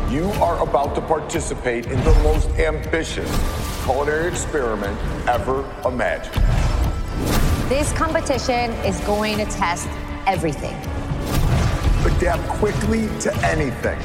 You are about to participate in the most ambitious culinary experiment ever imagined. This competition is going to test everything. Adapt quickly to anything.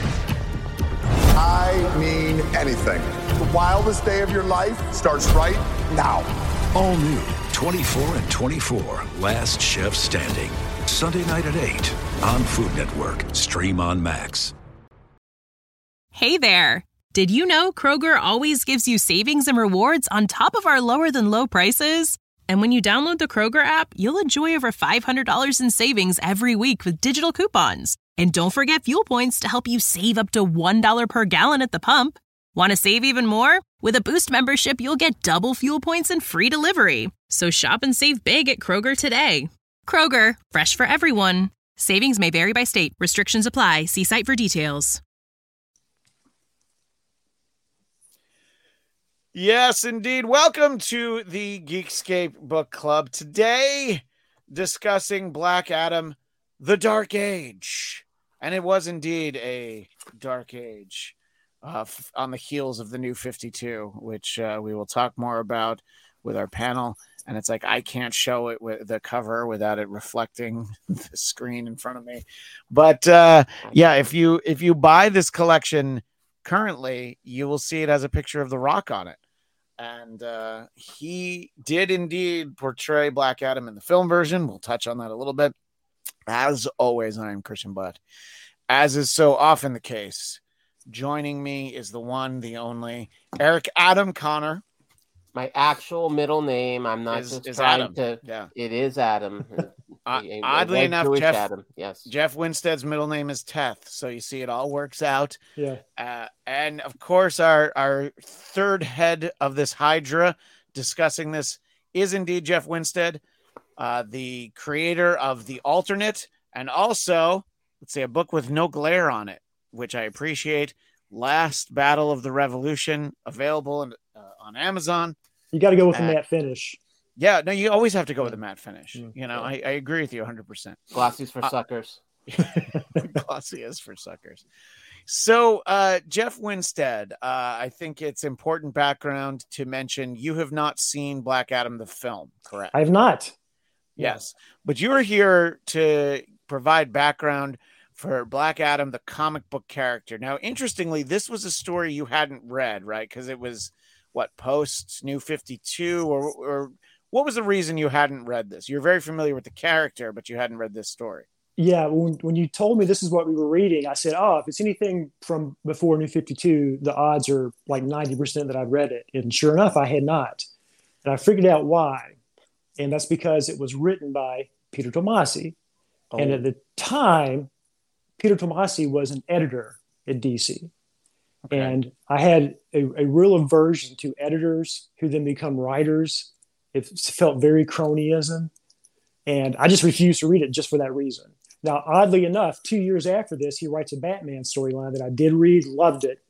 I mean anything. The wildest day of your life starts right now. All new 24 and 24, Last Chef Standing. Sunday night at 8 on Food Network. Stream on Max. Hey there. Did you know Kroger always gives you savings and rewards on top of our lower than low prices? And when you download the Kroger app, you'll enjoy over $500 in savings every week with digital coupons. And don't forget fuel points to help you save up to $1 per gallon at the pump. Want to save even more? With a Boost membership, you'll get double fuel points and free delivery. So shop and save big at Kroger today. Kroger, fresh for everyone. Savings may vary by state. Restrictions apply. See site for details. Yes, indeed. Welcome to the Geekscape Book Club. Today, discussing Black Adam, The Dark Age. And it was indeed a dark age on the heels of the New 52, which we will talk more about with our panel. And it's like I can't show it with the cover without it reflecting the screen in front of me. But yeah, if you buy this collection currently, you will see it has a picture of The Rock on it. And he did indeed portray Black Adam in the film version. We'll touch on that a little bit. As always, I am Christian Butt. As is so often the case, joining me is the one, the only, Eric Adam Connor. My actual middle name. I'm not just trying Adam. to. Yeah. It is Adam. Oddly enough, Jeff. Adam. Yes. Jeff Winstead's middle name is Teth. So you see, it all works out. Yeah. And of course, our third head of this Hydra discussing this is indeed Jeff Winstead, the creator of The Alternate, and also, let's say, a book with no glare on it, which I appreciate. Last Battle of the Revolution, available on Amazon. You got to go with the matte finish. Yeah, no, you always have to go with the matte finish. You know, I agree with you 100%. Glossy's for suckers. Glossy is for suckers. So, Jeff Winstead, I think it's important background to mention you have not seen Black Adam the film, correct? I have not. Yes, but you are here to provide background for Black Adam, the comic book character. Now, interestingly, this was a story you hadn't read, right? Because it was, what, post New 52? Or what was the reason you hadn't read this? You're very familiar with the character, but you hadn't read this story. Yeah, when you told me this is what we were reading, I said, oh, if it's anything from before New 52, the odds are like 90% that I'd read it. And sure enough, I had not. And I figured out why. And that's because it was written by Peter Tomasi. Oh. And at the time, Peter Tomasi was an editor at DC. Okay. And I had a real aversion to editors who then become writers. It felt very cronyism. And I just refused to read it just for that reason. Now, oddly enough, 2 years after this, he writes a Batman storyline that I did read, loved it.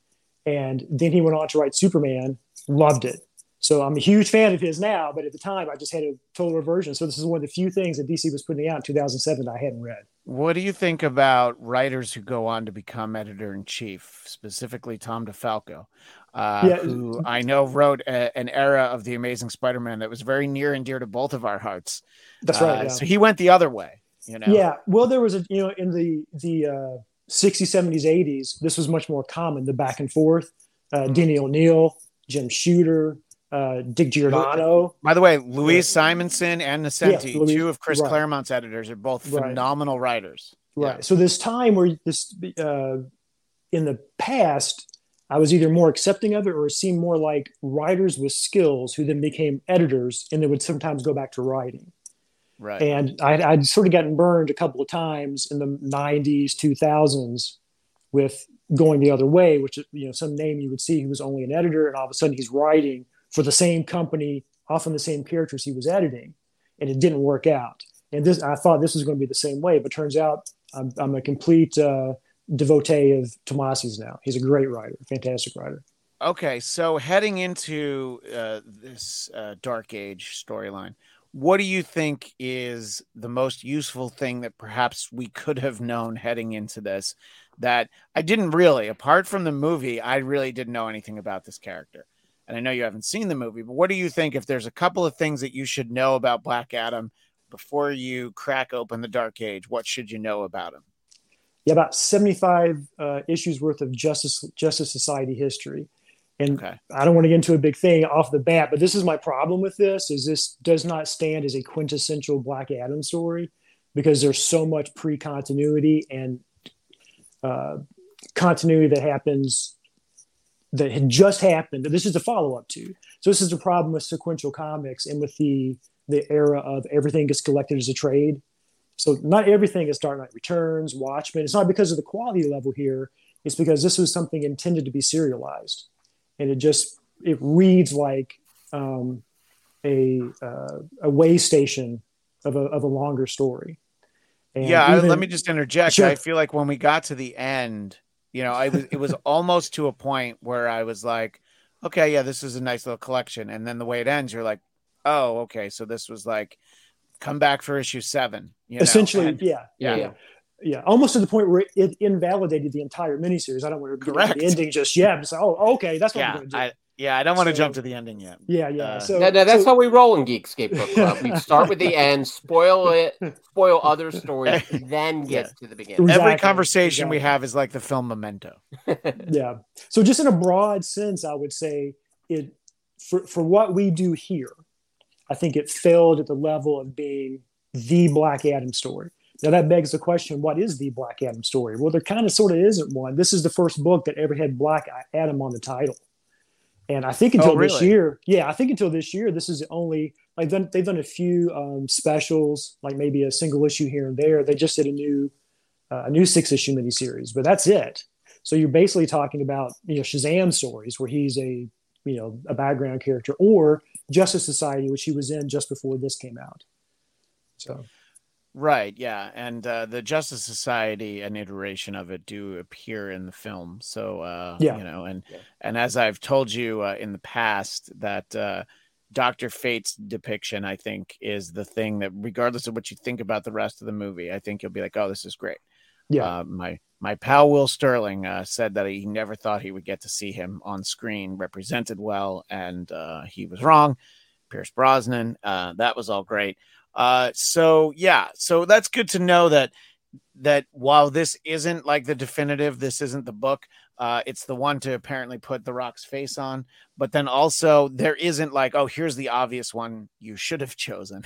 And then he went on to write Superman, loved it. So I'm a huge fan of his now, but at the time I just had a total aversion. So this is one of the few things that DC was putting out in 2007 that I hadn't read. What do you think about writers who go on to become editor-in-chief, specifically Tom DeFalco, who I know wrote an era of The Amazing Spider-Man that was very near and dear to both of our hearts? That's right. Yeah. So he went the other way, you know? Yeah. Well, there was in the 60s, 70s, 80s, this was much more common, the back and forth. Denny O'Neil, Jim Shooter, Dick Giordano. By the way, Louise Simonson and Nocenti, two of Chris Claremont's editors, are both phenomenal writers. Right. Yeah. So this time where in the past, I was either more accepting of it or it seemed more like writers with skills who then became editors and they would sometimes go back to writing. Right. And I'd sort of gotten burned a couple of times in the 90s, 2000s with going the other way, which, some name you would see who was only an editor and all of a sudden he's writing for the same company, often the same characters he was editing, and it didn't work out. And I thought this was going to be the same way, but turns out I'm a complete devotee of Tomasi's now. He's a great writer, fantastic writer. Okay, so heading into this Dark Age storyline, what do you think is the most useful thing that perhaps we could have known heading into this that I didn't really, apart from the movie, I really didn't know anything about this character. And I know you haven't seen the movie, but what do you think if there's a couple of things that you should know about Black Adam before you crack open the Dark Age? What should you know about him? Yeah, about 75 issues worth of Justice Society history. And I don't want to get into a big thing off the bat, but this is my problem with this, is this does not stand as a quintessential Black Adam story because there's so much pre-continuity and continuity that happens that had just happened. This is the follow-up to. So this is the problem with sequential comics and with the era of everything gets collected as a trade. So not everything is Dark Knight Returns, Watchmen. It's not because of the quality level here. It's because this was something intended to be serialized. And it reads like a way station of a longer story. And let me just interject. Sure. I feel like when we got to the end, it was almost to a point where I was like, okay, yeah, this is a nice little collection. And then the way it ends, you're like, oh, okay, so this was like, come back for issue 7. Essentially, yeah. Almost to the point where it invalidated the entire miniseries. I don't want to get the ending just yet. So, okay, that's what we're going to do. I don't want to jump to the ending yet. Yeah. That's how we roll in Geekscape Book Club. We start with the end, spoil other stories, then get to the beginning. Exactly. Every conversation we have is like the film Memento. Yeah. So just in a broad sense, I would say it for what we do here, I think it failed at the level of being the Black Adam story. Now that begs the question, what is the Black Adam story? Well, there kind of sort of isn't one. This is the first book that ever had Black Adam on the title. And I think until this year, this is the only, like they've done a few specials, like maybe a single issue here and there. They just did a new 6-issue miniseries, but that's it. So you're basically talking about, Shazam stories where he's a background character, or Justice Society, which he was in just before this came out. So. Right, yeah, and the Justice Society, an iteration of it, do appear in the film. So, and as I've told you in the past, that Dr. Fate's depiction, I think, is the thing that, regardless of what you think about the rest of the movie, I think you'll be like, oh, this is great. Yeah. My pal Will Sterling said that he never thought he would get to see him on screen represented well, and he was wrong. Pierce Brosnan, that was all great. So that's good to know that while this isn't like the definitive, this isn't the book, it's the one to apparently put The Rock's face on, but then also there isn't like, oh, here's the obvious one you should have chosen.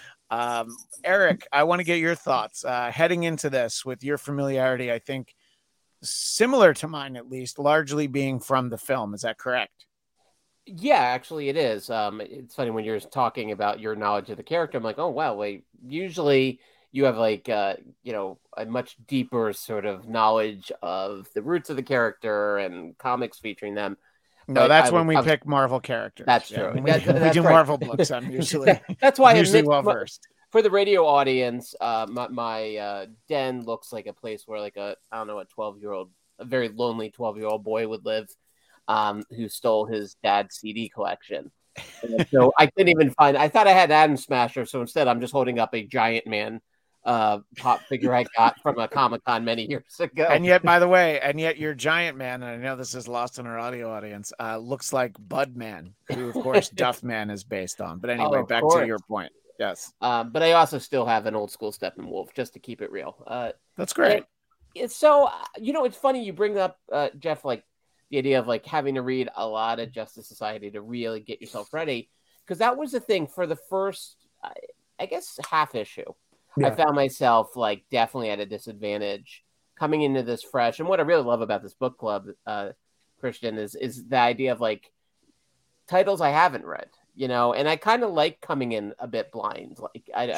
Eric, I want to get your thoughts heading into this with your familiarity, I think similar to mine, at least largely being from the film. Is that correct? Yeah, actually it is. It's funny when you're talking about your knowledge of the character. I'm like, oh, wow, wait, usually you have like, a much deeper sort of knowledge of the roots of the character and comics featuring them. No, that's when we pick Marvel characters. That's true. We do Marvel books. I'm usually that's why I'm usually well versed. For the radio audience, my den looks like a place where like a 12-year-old, a very lonely 12-year-old boy would live. Who stole his dad's CD collection. And so I couldn't even find, I thought I had Atom Smasher. So instead I'm just holding up a Giant Man pop figure I got from a Comic-Con many years ago. And yet, by the way, your Giant Man, and I know this is lost in our audio audience, looks like Budman, who of course Duff Man is based on. But anyway, back to your point. Yes. But I also still have an old school Steppenwolf just to keep it real. That's great. So, it's funny you bring up, Jeff, like, the idea of like having to read a lot of Justice Society to really get yourself ready. Because that was the thing for the first, I guess, half issue. Yeah. I found myself like definitely at a disadvantage coming into this fresh. And what I really love about this book club, Christian, is the idea of like titles I haven't read, and I kind of like coming in a bit blind. Like I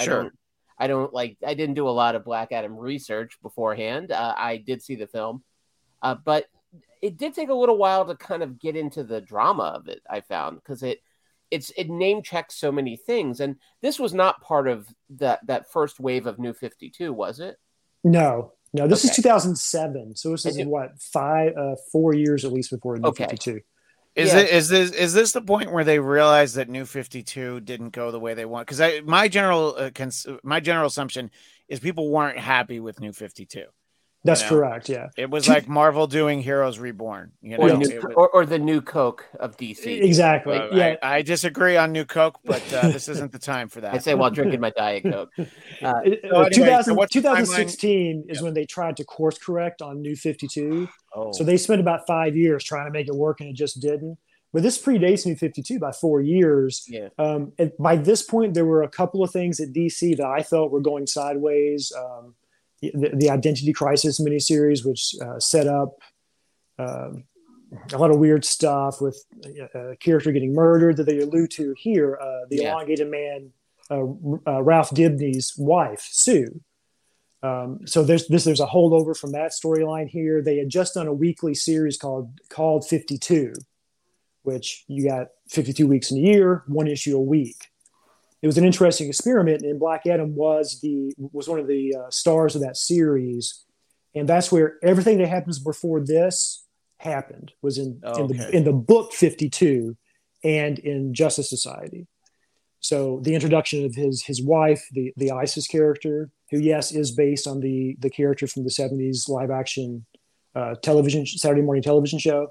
didn't do a lot of Black Adam research beforehand. I did see the film, but it did take a little while to kind of get into the drama of it, I found, because it name checks so many things. And this was not part of that first wave of New 52, was it? No, this is 2007. So this is 4 years at least before New 52. Is this the point where they realized that New 52 didn't go the way they want? Because my general assumption is people weren't happy with New 52. That's correct. Yeah. It was like Marvel doing Heroes Reborn, or the New Coke of DC. Exactly. Yeah. I disagree on New Coke, but this isn't the time for that. I say while drinking my Diet Coke. 2016 is when they tried to course correct on New 52. Oh. So they spent about 5 years trying to make it work, and it just didn't. But this predates New 52 by 4 years. Yeah. And by this point, there were a couple of things at DC that I felt were going sideways. The Identity Crisis miniseries, which set up a lot of weird stuff with a character getting murdered that they allude to here. The Elongated Man, Ralph Dibny's wife, Sue. So there's a holdover from that storyline here. They had just done a weekly series called 52, which you got 52 weeks in a year, one issue a week. It was an interesting experiment, and Black Adam was one of the stars of that series, and that's where everything that happens before this happened was in the book 52 and in Justice Society. So the introduction of his wife, the Isis character, who is based on the character from the 70s live action Saturday morning television show.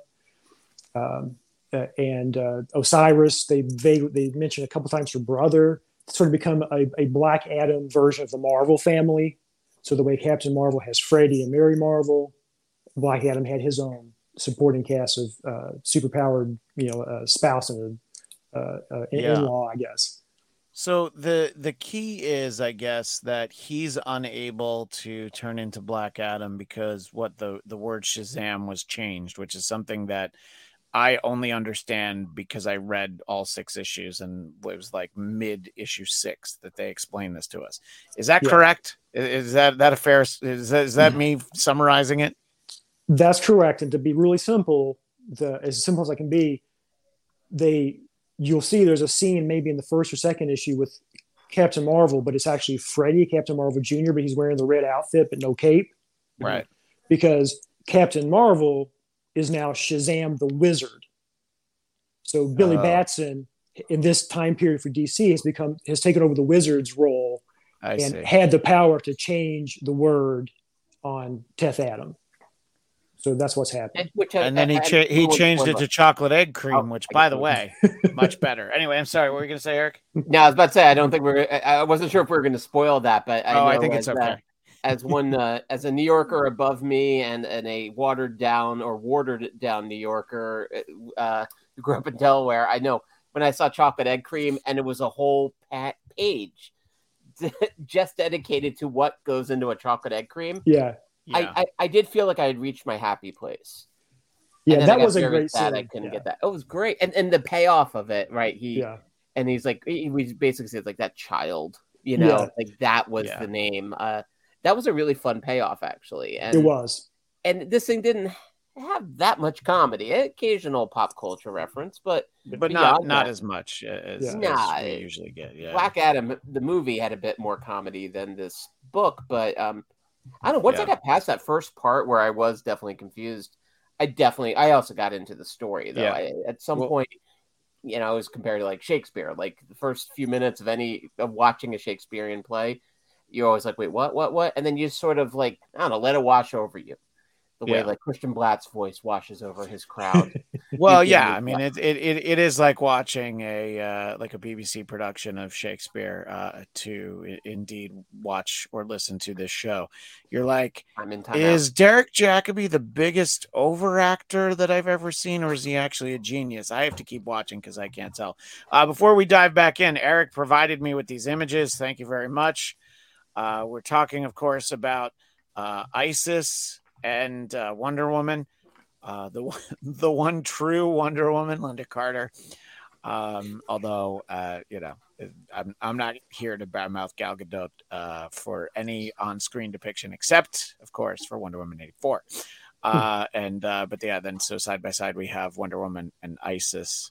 And Osiris, they mentioned a couple times her brother, sort of become a Black Adam version of the Marvel family. So the way Captain Marvel has Freddie and Mary Marvel, Black Adam had his own supporting cast of superpowered, spouse and in-law, I guess. So the key is, I guess, that he's unable to turn into Black Adam because the word Shazam was changed, which is something that I only understand because I read all 6 issues, and it was like mid issue 6 that they explained this to us. Is that correct? Is that a fair? Is that me summarizing it? That's correct. And to be really simple, as simple as I can be, you'll see there's a scene maybe in the first or second issue with Captain Marvel, but it's actually Freddie, Captain Marvel Jr., but he's wearing the red outfit but no cape, right? Because Captain Marvel is now Shazam the Wizard. So Billy Batson in this time period for DC has taken over the Wizard's role had the power to change the word on Teth Adam. So that's what's happened. And then he changed it to chocolate egg cream, which, by the way, much better. Anyway, I'm sorry. What were you going to say, Eric? No, I was about to say, I wasn't sure if we were going to spoil that, but I think it's okay. As a New Yorker above me and a watered down New Yorker who grew up in Delaware, I know when I saw chocolate egg cream and it was a whole page just dedicated to what goes into a chocolate egg cream. Yeah. I did feel like I had reached my happy place. Yeah, that was a great scene. I couldn't get that. It was great. And the payoff of it, right? And he's like, he basically said like that child, like that was the name. That was a really fun payoff, actually. And it was. And this thing didn't have that much comedy, occasional pop culture reference, but not as much as we usually get. Yeah. Black Adam, the movie, had a bit more comedy than this book, but I don't know. Once I got past that first part where I was definitely confused, I also got into the story though. Yeah. At some point, I was compared to like Shakespeare, like the first few minutes of watching a Shakespearean play. You're always like, wait, what? And then you sort of like, I don't know, let it wash over you. The way like Christian Blatt's voice washes over his crowd. Well, yeah, I mean, it is like watching a BBC production of Shakespeare to indeed watch or listen to this show. You're like, is Derek Jacobi the biggest overactor that I've ever seen, or is he actually a genius? I have to keep watching because I can't tell. Before we dive back in, Eric provided me with these images. Thank you very much. We're talking, of course, about Isis and Wonder Woman, the one true Wonder Woman, Linda Carter. Although I'm not here to badmouth Gal Gadot for any on-screen depiction, except, of course, for Wonder Woman 84. Then so side by side we have Wonder Woman and Isis.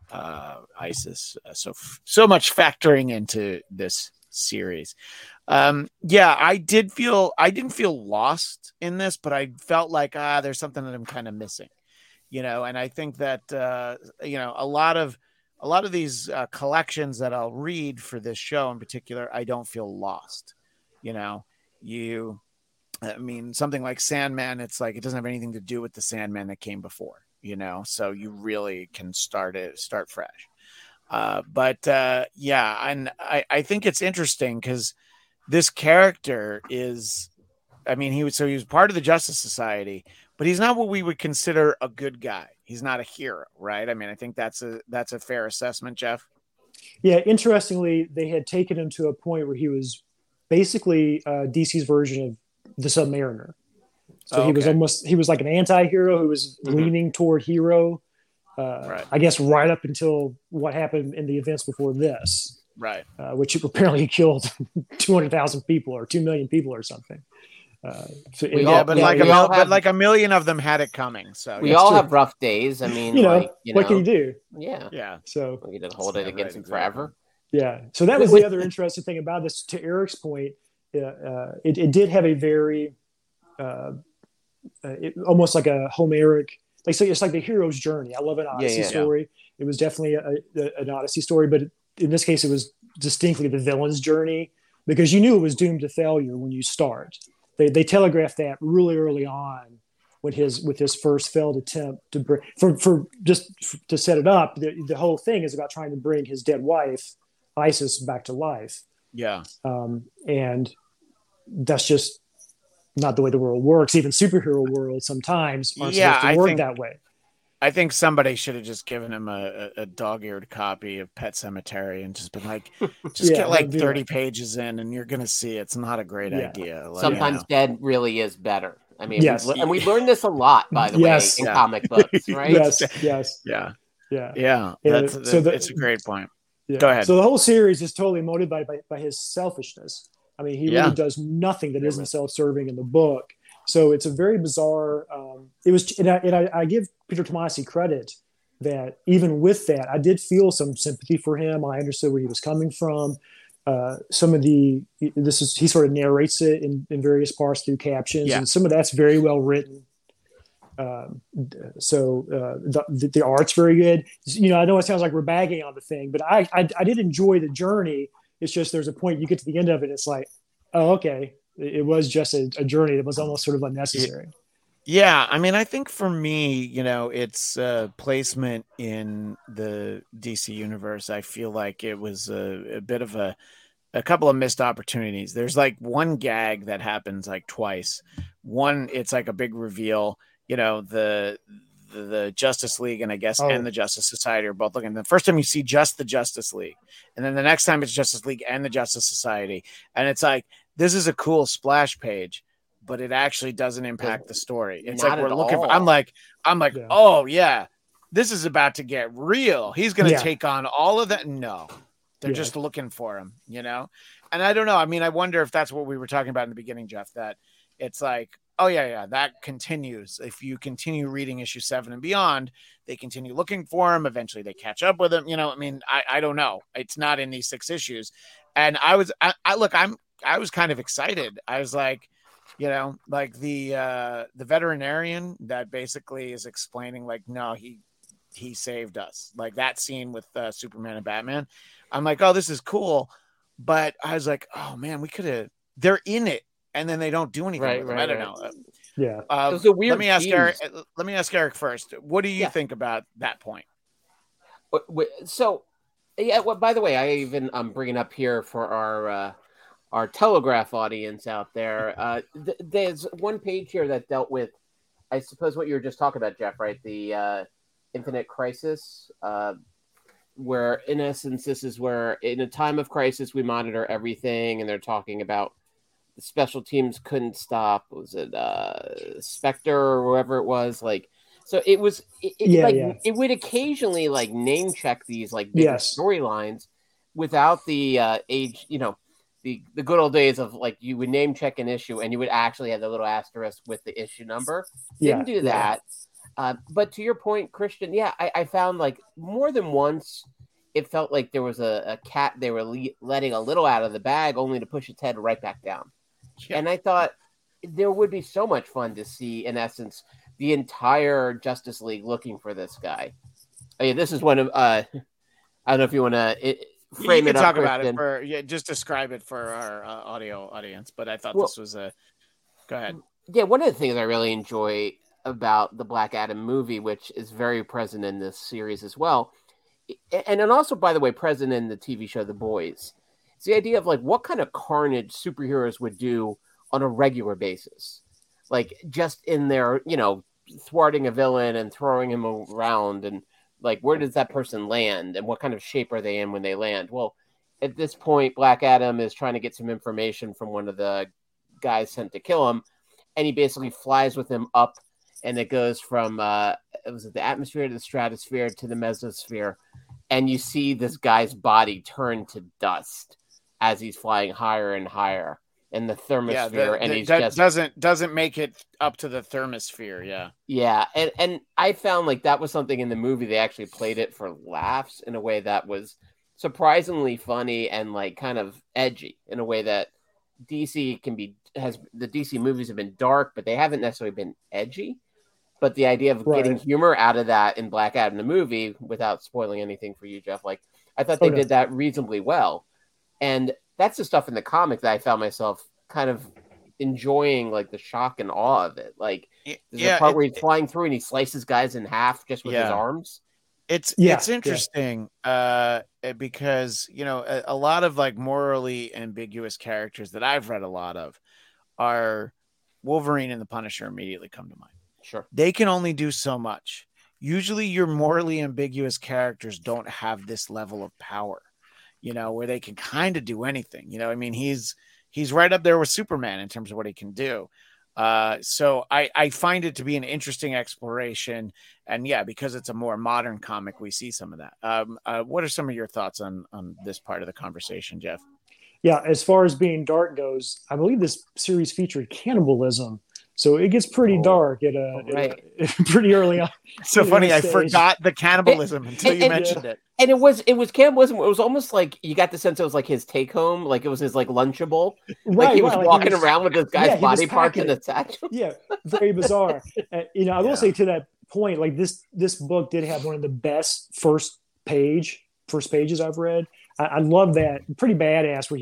So much factoring into this series. I didn't feel lost in this, but I felt like there's something that I'm kind of missing, and I think that a lot of these collections that I'll read for this show in particular, I don't feel lost. I mean, something like Sandman, it's like it doesn't have anything to do with the Sandman that came before, so you really can start fresh. Yeah, and I think it's interesting because this character is, I mean, he was part of the Justice Society, but he's not what we would consider a good guy. He's not a hero, right? I mean, I think that's a fair assessment, Jeff. Yeah, interestingly, they had taken him to a point where he was basically DC's version of the Submariner. So he was like an anti-hero who was leaning toward hero. Right. I guess right up until what happened in the events before this, right? Which apparently killed 200,000 people or 2 million people or something. Like a million of them had it coming. So we all have rough days. I mean, what can you do? Yeah. So we didn't hold it against him forever. Yeah. So that was the other interesting thing about this. To Eric's point, it did have a very almost like a Homeric. Like, so it's like the hero's journey. I love an Odyssey story. It was definitely an Odyssey story, but in this case, it was distinctly the villain's journey because you knew it was doomed to failure when you start. They telegraphed that really early on with his first failed attempt to bring to set it up. The whole thing is about trying to bring his dead wife, Isis, back to life. Yeah, and that's just not the way the world works. Even superhero worlds sometimes aren't supposed to work that way. I think somebody should have just given him a dog-eared copy of Pet Sematary and just been like, get like 30 pages in and you're going to see it's not a great idea. Like, sometimes dead really is better. I mean, and we learned this a lot, by the way, in comic books, right? Yes. Yeah. So it's a great point. Yeah. Go ahead. So the whole series is totally motivated by his selfishness. I mean, he really does nothing that isn't self-serving in the book. So it's a very bizarre. It was, and I give Peter Tomasi credit that even with that, I did feel some sympathy for him. I understood where he was coming from. He sort of narrates it in various parts through captions, and some of that's very well written. The art's very good. I know it sounds like we're bagging on the thing, but I did enjoy the journey. It's just there's a point you get to the end of it, it's like, oh, okay. It was just a journey that was almost sort of unnecessary. Yeah. I mean, I think for me, it's placement in the DC universe. I feel like it was a bit of a couple of missed opportunities. There's like one gag that happens like twice. One, it's like a big reveal, the Justice League and and the Justice Society are both looking. The first time you see just the Justice League, and then the next time it's Justice League and the Justice Society. And it's like, this is a cool splash page, but it actually doesn't impact the story. It's like we're looking for, I'm like, oh yeah, this is about to get real. He's going to take on all of that. No, they're just looking for him, And I don't know. I mean, I wonder if that's what we were talking about in the beginning, Jeff, that it's like, oh yeah, that continues. If you continue reading issue 7 and beyond, they continue looking for him. Eventually they catch up with him. I mean, I don't know. It's not in these 6 issues. And I was kind of excited. I was like, like the veterinarian that basically is explaining like, no, he saved us. Like that scene with Superman and Batman. I'm like, oh, this is cool. But I was like, oh man, they're in it. And then they don't do anything. Right, I don't know. Yeah. It was a weird let me ask Eric first. What do you think about that point? So, by the way, I even bringing up here for our Telegraph audience out there. There's one page here that dealt with, I suppose, what you were just talking about, Jeff, right? The Infinite Crisis, where in essence, this is where in a time of crisis, we monitor everything. And they're talking about the special teams couldn't stop. Was it Spectre or whoever it was? Like, so it was, it would occasionally like name check these like big storylines without the age, the good old days of like you would name check an issue and you would actually have the little asterisk with the issue number. Didn't do that. But to your point, Christian, I found like more than once it felt like there was a cat they were letting a little out of the bag only to push its head right back down. Yeah. And I thought there would be so much fun to see, in essence, the entire Justice League looking for this guy. I mean, this is one of I don't know if you want to frame it up. Talk about it just describe it for our audio audience. But I thought this was Go ahead. Yeah, one of the things I really enjoy about the Black Adam movie, which is very present in this series as well, and then also, by the way, present in the TV show The Boys, it's the idea of like what kind of carnage superheroes would do on a regular basis, like just in their, thwarting a villain and throwing him around, and like where does that person land, and what kind of shape are they in when they land? Well, at this point, Black Adam is trying to get some information from one of the guys sent to kill him, and he basically flies with him up, and it goes from the atmosphere to the stratosphere to the mesosphere, and you see this guy's body turn to dust as he's flying higher and higher in the thermosphere, and he's just doesn't make it up to the thermosphere. Yeah, and I found like that was something in the movie. They actually played it for laughs in a way that was surprisingly funny and like kind of edgy in a way that the DC movies have been dark, but they haven't necessarily been edgy. But the idea of getting humor out of that in Black Adam the movie, without spoiling anything for you, Jeff, like I thought they did that reasonably well. And that's the stuff in the comic that I found myself kind of enjoying, like the shock and awe of it. Like there's a part where he's flying through and he slices guys in half just with his arms. It's interesting because, a lot of like morally ambiguous characters that I've read a lot of are Wolverine and the Punisher immediately come to mind. Sure. They can only do so much. Usually your morally ambiguous characters don't have this level of power, where they can kind of do anything. He's right up there with Superman in terms of what he can do. So I find it to be an interesting exploration, and because it's a more modern comic, we see some of that. What are some of your thoughts on this part of the conversation, Jeff? Yeah, as far as being dark goes, I believe this series featured cannibalism, so it gets pretty dark at pretty early on. So funny, I forgot the cannibalism until you mentioned it. And it was cannibalism. It was almost like you got the sense it was like his take home, like it was his like Lunchable. Like he was walking around with this guy's body parts in a satchel. Yeah, very bizarre. I will say to that point, like this book did have one of the best first pages I've read. I love that. Pretty badass where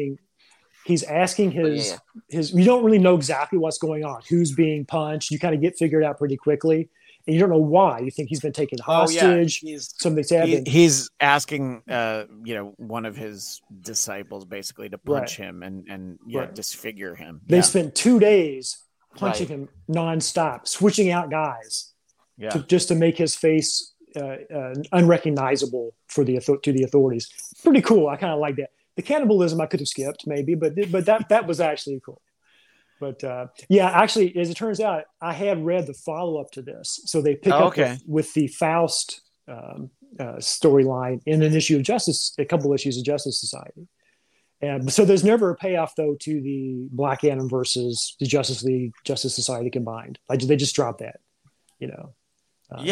he's asking his you don't really know exactly what's going on, who's being punched. You kind of get figured out pretty quickly. And you don't know why. You think he's been taken hostage. Something's happened. He's asking, one of his disciples basically to punch him and disfigure him. They spent 2 days punching him nonstop, switching out guys, just to make his face unrecognizable to the authorities. Pretty cool. I kind of like that. The cannibalism I could have skipped maybe, but that was actually cool. But actually, as it turns out, I had read the follow-up to this. So they pick up with the Faust storyline in an issue of a couple issues of Justice Society. And so there's never a payoff, though, to the Black Adam versus the Justice League, Justice Society combined. They just dropped that, and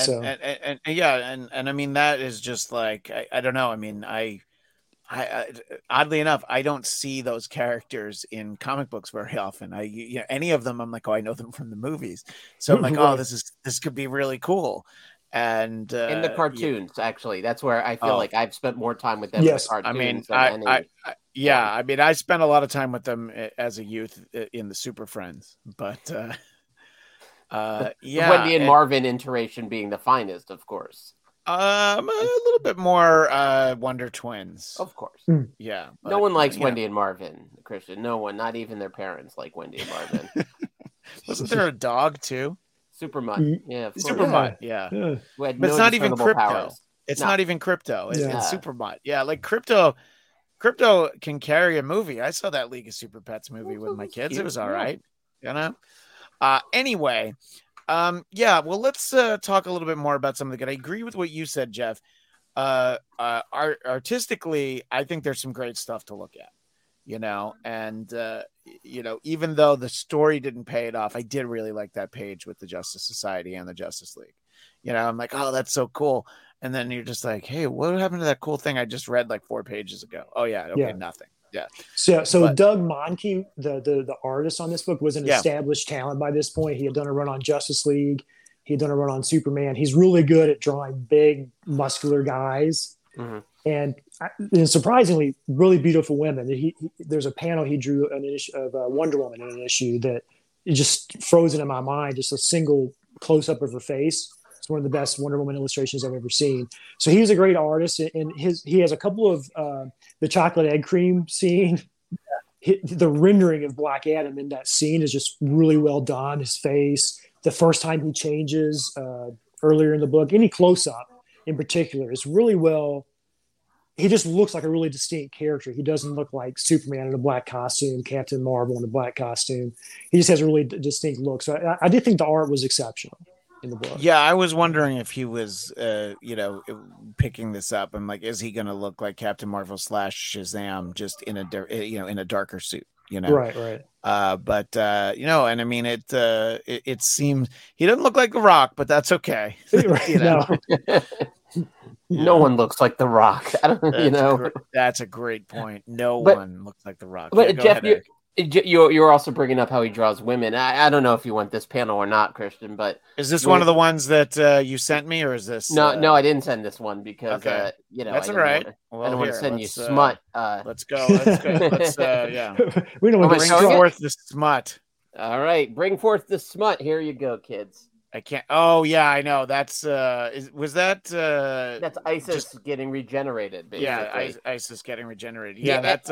I mean, that is just like, I don't know. I mean, I oddly enough, I don't see those characters in comic books very often. Any of them, I'm like, I know them from the movies. So I'm like, this could be really cool. And in the cartoons, actually, that's where I feel like I've spent more time with them. Yes, in the cartoons I spent a lot of time with them as a youth in the Super Friends, but Wendy and Marvin iteration being the finest, of course. A little bit more Wonder Twins, of course. Yeah, no one likes Wendy and Marvin, Christian. No one, not even their parents, like Wendy and Marvin. Wasn't there a dog too? Super Mutt, Super Mutt, but it's not even Crypto. It's not even Crypto. It's Super Mutt. Yeah, like Crypto can carry a movie. I saw that League of Super Pets movie with my kids. It was all right, Anyway. Well, let's talk a little bit more about some of the good. I agree with what you said, Jeff. Artistically, I think there's some great stuff to look at, and even though the story didn't pay it off, I did really like that page with the Justice Society and the Justice League. I'm like, oh, that's so cool. And then you're just like, hey, what happened to that cool thing I just read like 4 pages ago? Oh yeah. Okay. Nothing. Yeah. So Doug Mahnke, the artist on this book, was an established talent by this point. He had done a run on Justice League. He had done a run on Superman. He's really good at drawing big, muscular guys. And surprisingly, really beautiful women. There's a panel he drew an issue of Wonder Woman in an issue that is just frozen in my mind. Just a single close up of her face. It's one of the best Wonder Woman illustrations I've ever seen. So he's a great artist, and he has a couple of the chocolate egg cream scene. The rendering of Black Adam in that scene is just really well done. His face, the first time he changes earlier in the book, any close up in particular is really well. He just looks like a really distinct character. He doesn't look like Superman in a black costume, Captain Marvel in a black costume. He just has a really distinct look. So I did think the art was exceptional in the book. Yeah, I was wondering if he was, picking this up. I'm like, is he going to look like Captain Marvel / Shazam, just in a darker suit? Right. But and I mean, it seems he doesn't look like The Rock, but that's okay. No. No one looks like The Rock. That's a great point. No one looks like The Rock. But Jeff, you're also bringing up how he draws women. I don't know if you want this panel or not, Christian, but is this one of the ones that you sent me, or is this? No, I didn't send this one because that's all right. I don't want to send you smut. Let's go. Let's we don't want to bring forth the smut. All right, bring forth the smut. Here you go, kids. I can't. Oh yeah, I know. That's was that? That's Isis getting regenerated. Basically. Yeah, Isis getting regenerated.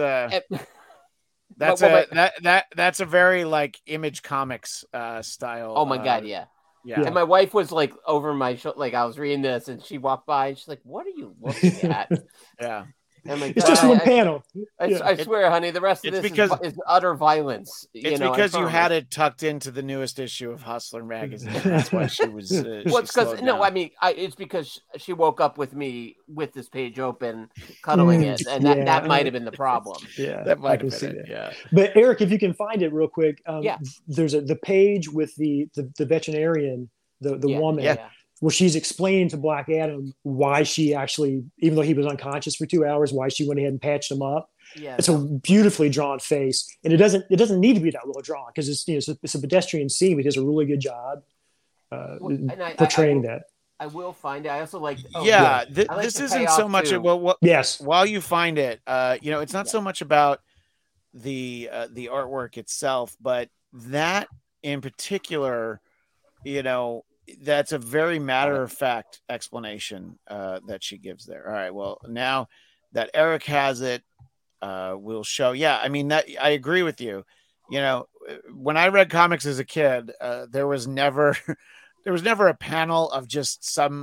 That's a very like Image Comics style. Oh my god, yeah. And my wife was like over my shoulder, like I was reading this, and she walked by, and she's like, "What are you looking at?" Yeah. It's just one panel. I swear, honey, the rest of this is utter violence. It's because you had it tucked into the newest issue of Hustler magazine. That's why she was. It's because it's because she woke up with me with this page open, cuddling it, and that might have been the problem. Yeah, that might have been it. Yeah. But Eric, if you can find it real quick, there's the page with the veterinarian, the woman. Yeah. Where she's explaining to Black Adam why she actually, even though he was unconscious for 2 hours, why she went ahead and patched him up. Yeah, it's a beautifully drawn face, and it doesn't need to be that well drawn because it's a pedestrian scene. But he does a really good job portraying that. I will find it. I also like. This isn't so much. Yes. While you find it, it's not so much about the artwork itself, but that in particular, that's a very matter-of-fact explanation that she gives there. All right, well, now that Eric has it, we'll show. Yeah, I mean, that I agree with you. When I read comics as a kid, there was never a panel of just some,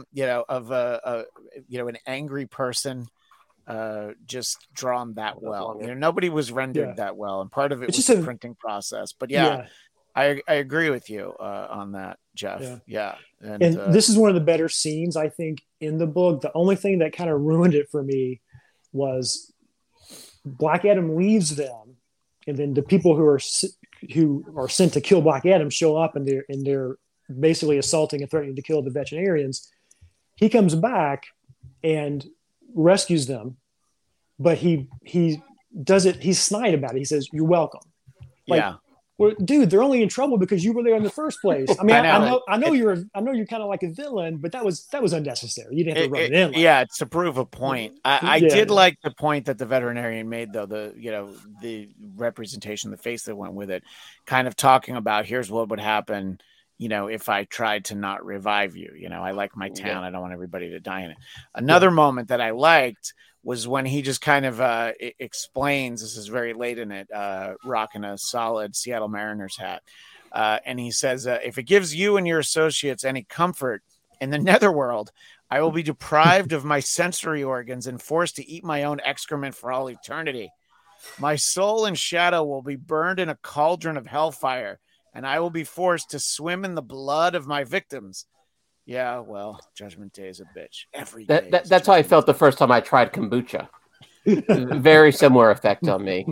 an angry person just drawn that well. Nobody was rendered that well, and part of it was the printing process. But I agree with you on that, Jeff. Yeah. And this is one of the better scenes, I think, in the book. The only thing that kind of ruined it for me was Black Adam leaves them, and then the people who are sent to kill Black Adam show up, and they're basically assaulting and threatening to kill the veterinarians. He comes back and rescues them, but he does it. He's snide about it. He says, "You're welcome." Well, dude, they're only in trouble because you were there in the first place. I mean, I know you're kind of like a villain, but that was unnecessary. You didn't have to rub it in. It's to prove a point. I did like the point that the veterinarian made, though. The representation, the face that went with it, kind of talking about here's what would happen, if I tried to not revive you. I like my town. I don't want everybody to die in it. Another moment that I liked was when he just kind of explains, this is very late in it, rocking a solid Seattle Mariners hat. And he says, if it gives you and your associates any comfort in the netherworld, I will be deprived of my sensory organs and forced to eat my own excrement for all eternity. My soul and shadow will be burned in a cauldron of hellfire, and I will be forced to swim in the blood of my victims. Yeah, well, Judgment Day is a bitch. Every day. That's how I felt the first time I tried kombucha. Very similar effect on me.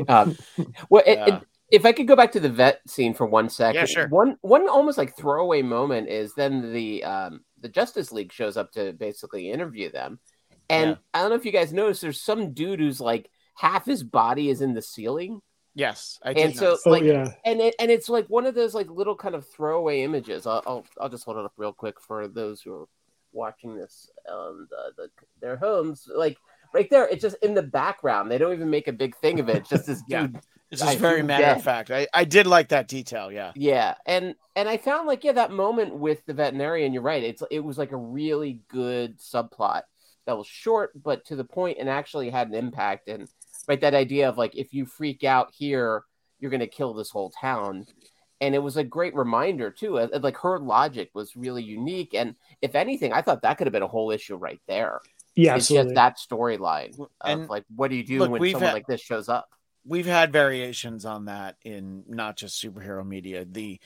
If I could go back to the vet scene for 1 second. Yeah, sure. One almost like throwaway moment is then the Justice League shows up to basically interview them. And I don't know if you guys noticed, there's some dude who's like half his body is in the ceiling. Yes, I did. And so, and it's like one of those like little kind of throwaway images. I'll just hold it up real quick for those who are watching this on their homes. Like right there. It's just in the background. They don't even make a big thing of it. It's just this dude. It's just very matter of fact. I did like that detail. Yeah. Yeah. And I found like, that moment with the veterinarian, you're right. It was like a really good subplot that was short, but to the point and actually had an impact. And right, that idea of like, if you freak out here, you're going to kill this whole town. And it was a great reminder too. Like her logic was really unique. And if anything, I thought that could have been a whole issue right there. Yeah, it's absolutely. just that storyline of And like, what do you do look, when someone like this shows up? We've had variations on that in not just superhero media. The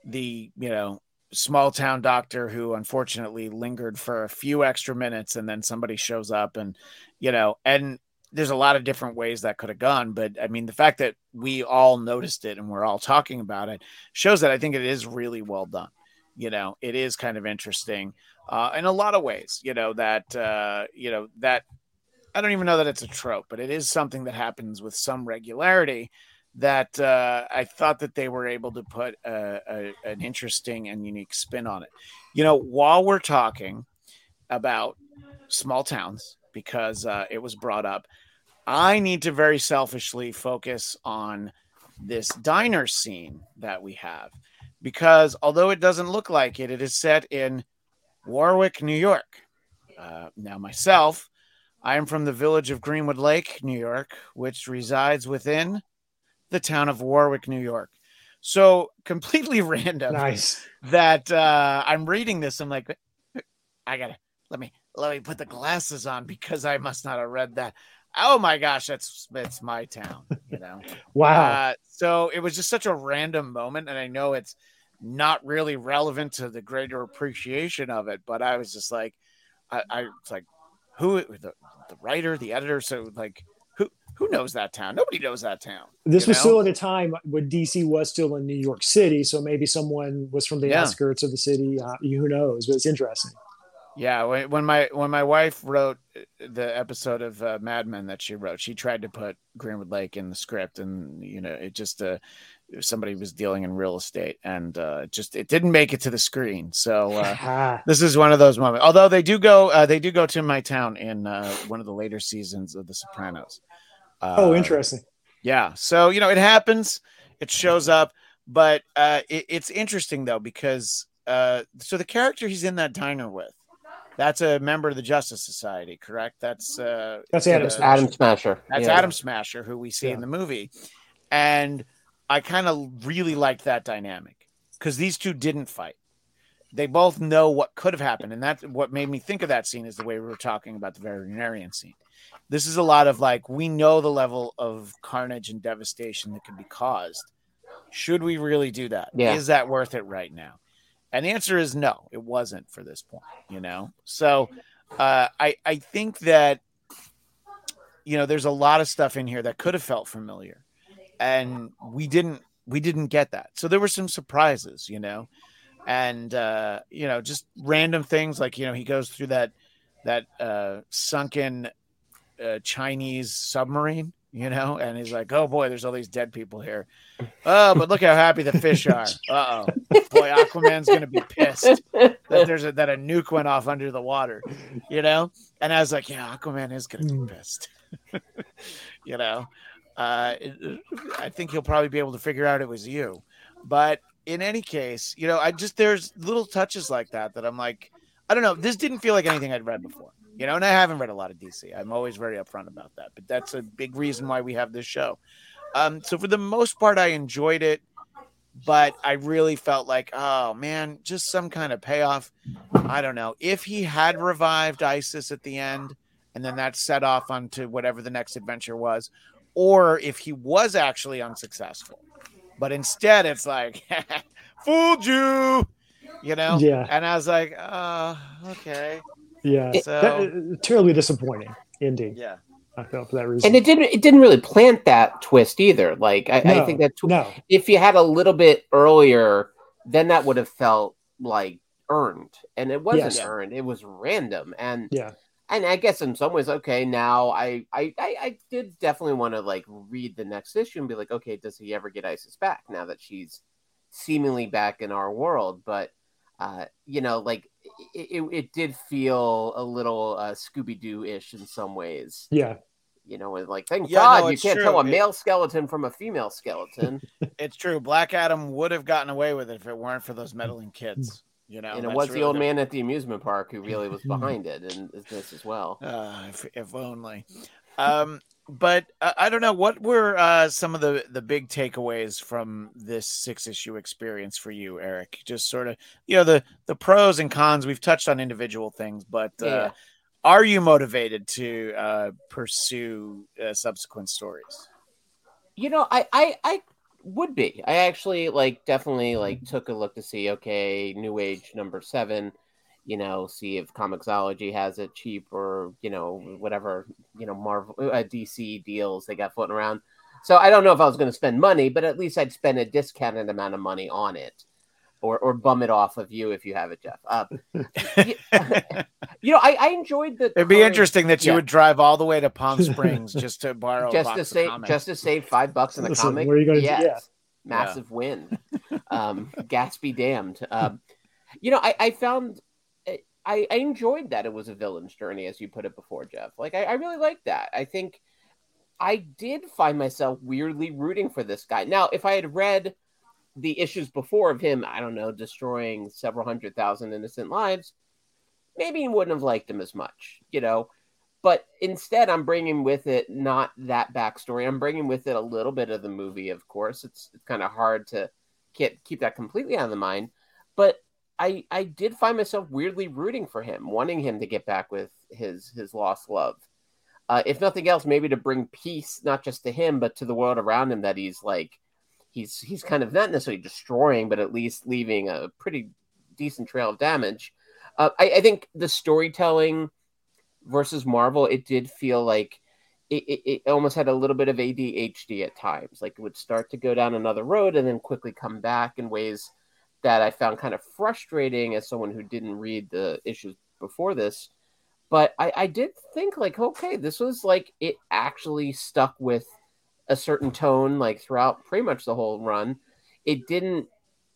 small town doctor who unfortunately lingered for a few extra minutes and then somebody shows up and there's a lot of different ways that could have gone. But I mean, the fact that we all noticed it and we're all talking about it shows that I think it is really well done. It is kind of interesting in a lot of ways, that I don't even know that it's a trope, but it is something that happens with some regularity that I thought that they were able to put an interesting and unique spin on it. While we're talking about small towns, because it was brought up, I need to very selfishly focus on this diner scene that we have, because although it doesn't look like it, it is set in Warwick, New York. Now myself, I am from the village of Greenwood Lake, New York, which resides within the town of Warwick, New York. So completely random. Nice. That I'm reading this. I'm like, let me put the glasses on because I must not have read that. Oh my gosh, it's my town, Wow. So it was just such a random moment. And I know it's not really relevant to the greater appreciation of it, but I was just like, I was like, who the writer, the editor. So like, who knows that town? Nobody knows that town. This was still at a time when DC was still in New York City. So maybe someone was from the outskirts of the city. Who knows? But it's interesting. Yeah. When my wife wrote the episode of Mad Men that she wrote, she tried to put Greenwood Lake in the script, and it just somebody was dealing in real estate, and it didn't make it to the screen. So this is one of those moments. Although they do go to my town in one of the later seasons of The Sopranos. Interesting. Yeah. So it happens. It shows up, but it's interesting though, because so the character he's in that diner with, that's a member of the Justice Society, correct? That's Adam Smasher. Adam Smasher. That's Adam Smasher, who we see in the movie. And I kind of really liked that dynamic because these two didn't fight. They both know what could have happened. And that's what made me think of that scene, is the way we were talking about the veterinarian scene. This is a lot of like, we know the level of carnage and devastation that can be caused. Should we really do that? Yeah. Is that worth it right now? And the answer is no, it wasn't for this point, So I think that, there's a lot of stuff in here that could have felt familiar, and we didn't get that. So there were some surprises, and, just random things like, he goes through that sunken Chinese submarine, and he's like, oh boy, there's all these dead people here. Oh, but look how happy the fish are. Uh-oh. Boy, Aquaman's going to be pissed that that a nuke went off under the water, And I was like, yeah, Aquaman is going to be pissed. I think he'll probably be able to figure out it was you. But in any case, there's little touches like that I'm like, I don't know. This didn't feel like anything I'd read before. And I haven't read a lot of DC. I'm always very upfront about that, but that's a big reason why we have this show. So for the most part, I enjoyed it, but I really felt like, oh man, just some kind of payoff. I don't know if he had revived Isis at the end and then that set off onto whatever the next adventure was, or if he was actually unsuccessful, but instead it's like, fooled you, Yeah. And I was like, okay. Yeah, terribly disappointing, indeed. Yeah, I felt for that reason. And it didn't really plant that twist either. Like I think that if you had a little bit earlier, then that would have felt like earned, and it wasn't earned. It was random, and and I guess in some ways, okay, now I did definitely want to like read the next issue and be like, okay, does he ever get Isis back now that she's seemingly back in our world? But like it did feel a little Scooby-Doo-ish in some ways. Yeah. You know, like, thank Yeah, God no, you it's can't true. tell a male skeleton from a female skeleton. It's true. Black Adam would have gotten away with it if it weren't for those meddling kids. You know, And it that's was the really old man at the amusement park who really was behind it, and this as well. if only. But I don't know, what were some of the big takeaways from this 6-issue experience for you, Eric? Just sort of, you know, the pros and cons. We've touched on individual things, but are you motivated to pursue subsequent stories? You know, I would be. I actually definitely took a look to see, okay, New Age #7, you know, see if Comixology has it cheap, or, you know, whatever, you know, Marvel, DC deals they got floating around. So I don't know if I was going to spend money, but at least I'd spend a discounted amount of money on it, or bum it off of you if you have it, Jeff. You know, I enjoyed the. It'd be interesting that you would drive all the way to Palm Springs just to borrow just a box to of comics. just to save $5 in the comic. Where are you going to yes. Massive win. Gatsby damned. You know, I found I enjoyed that it was a villain's journey, as you put it before, Jeff. Like, I really liked that. I think I did find myself weirdly rooting for this guy. Now, if I had read the issues before of him, I don't know, destroying several 100,000 innocent lives, maybe he wouldn't have liked him as much, you know. But instead, I'm bringing with it not that backstory. I'm bringing with it a little bit of the movie, of course. It's kind of hard to keep that completely out of the mind. But I did find myself weirdly rooting for him, wanting him to get back with his lost love. If nothing else, maybe to bring peace, not just to him, but to the world around him, that he's kind of not necessarily destroying, but at least leaving a pretty decent trail of damage. I think the storytelling versus Marvel, it did feel like it almost had a little bit of ADHD at times. Like, it would start to go down another road and then quickly come back in ways that I found kind of frustrating as someone who didn't read the issues before this. But I did think, like, okay, this was like, it actually stuck with a certain tone, like, throughout pretty much the whole run. It didn't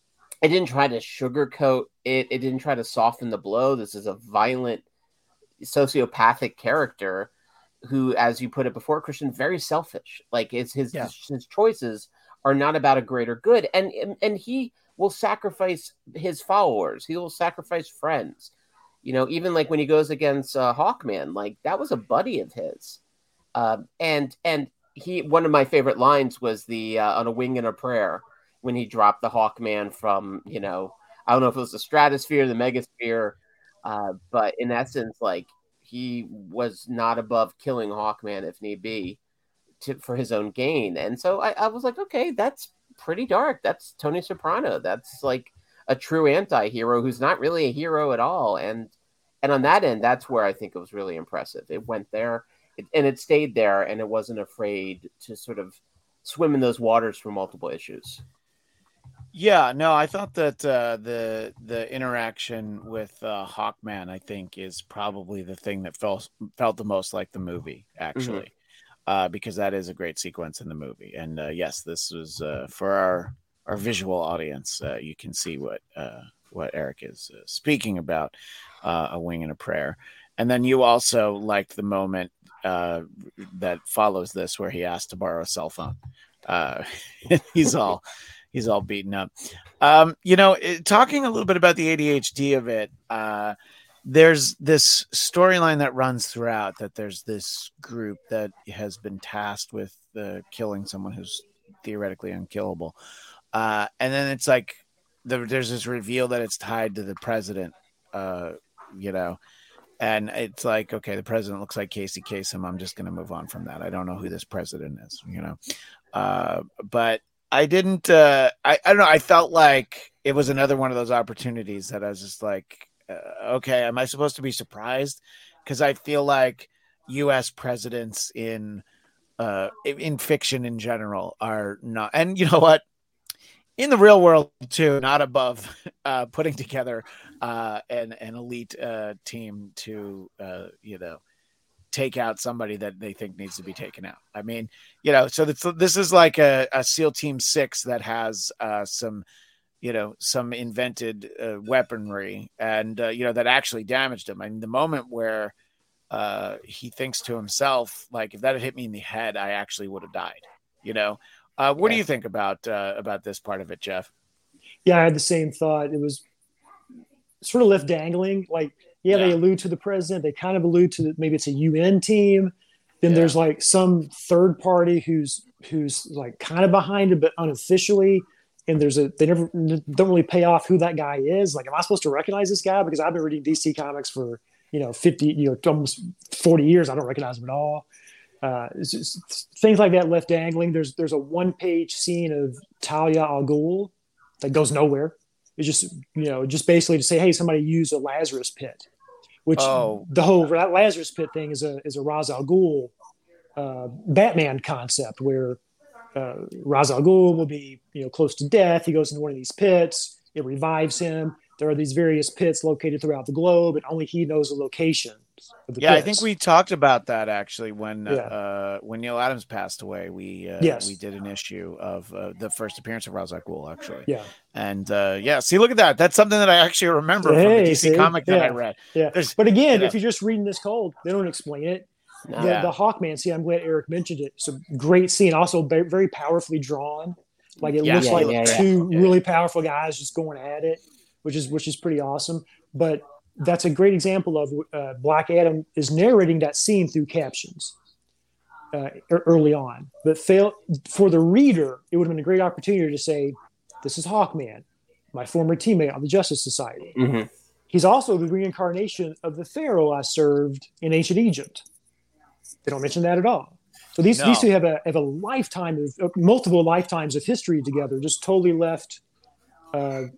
try to sugarcoat it. It didn't try to soften the blow. This is a violent, sociopathic character who, as you put it before, Christian, very selfish. Like, his choices are not about a greater good. And he will sacrifice his followers. He will sacrifice friends. You know, even like when he goes against Hawkman, like, that was a buddy of his. And he, one of my favorite lines was the on a wing and a prayer, when he dropped the Hawkman from, you know, I don't know if it was the stratosphere, the megasphere, but in essence, like, he was not above killing Hawkman if need be for his own gain. And so I was like, okay, that's pretty dark. That's Tony Soprano. That's like a true anti-hero who's not really a hero at all. And on that end, that's where I think it was really impressive. It went there and it stayed there, and it wasn't afraid to sort of swim in those waters for multiple issues. Yeah, no, I thought that the interaction with Hawkman, I think, is probably the thing that felt the most like the movie, actually, because that is a great sequence in the movie. And yes, this was for our visual audience. You can see what Eric is speaking about, a wing and a prayer. And then you also liked the moment that follows this, where he asked to borrow a cell phone. He's all beaten up. You know, talking a little bit about the ADHD of it, there's this storyline that runs throughout, that there's this group that has been tasked with killing someone who's theoretically unkillable. And then it's like, there's this reveal that it's tied to the president, you know, and it's like, okay, the president looks like Casey Kasem. I'm just going to move on from that. I don't know who this president is, you know? But I didn't, I don't know. I felt like it was another one of those opportunities that I was just like, okay, am I supposed to be surprised? Because I feel like U.S. presidents in fiction in general are not, and you know what? In the real world too, not above putting together an elite team to, you know, take out somebody that they think needs to be taken out. I mean, you know, so this is like a SEAL Team 6 that has some some invented weaponry, and that actually damaged him. I mean, the moment where he thinks to himself, like, if that had hit me in the head, I actually would have died. What do you think about this part of it, Jeff? Yeah, I had the same thought. It was sort of left dangling. Like, they allude to the president. They kind of allude to maybe it's a UN team. Then there's like some third party who's like kind of behind it, but unofficially. And they never don't really pay off who that guy is. Like, am I supposed to recognize this guy? Because I've been reading DC comics for 50, almost 40 years. I don't recognize him at all. It's just things like that left dangling. There's a 1-page scene of Talia al Ghul that goes nowhere. It's just basically to say, hey, somebody used a Lazarus pit, which the whole Lazarus pit thing is a Ra's al Ghul Batman concept where Ra's al Ghul will be close to death. He goes into one of these pits. It revives him. There are these various pits located throughout the globe, and only he knows the location of the pits. I think we talked about that actually when Neil Adams passed away. We did an issue of the first appearance of Ra's al Ghul, actually. Yeah. And see, look at that. That's something that I actually remember from the DC comic that I read. Yeah. But again, if you're just reading this cold, they don't explain it. No. The Hawkman scene, I'm glad Eric mentioned it. It's a great scene, also very powerfully drawn. Like, it looks like two really powerful guys just going at it, which is pretty awesome. But that's a great example of Black Adam is narrating that scene through captions early on. But for the reader, it would have been a great opportunity to say, this is Hawkman, my former teammate on the Justice Society. Mm-hmm. He's also the reincarnation of the pharaoh I served in ancient Egypt. They don't mention that at all. So these two have a lifetime of multiple lifetimes of history together, just totally left, red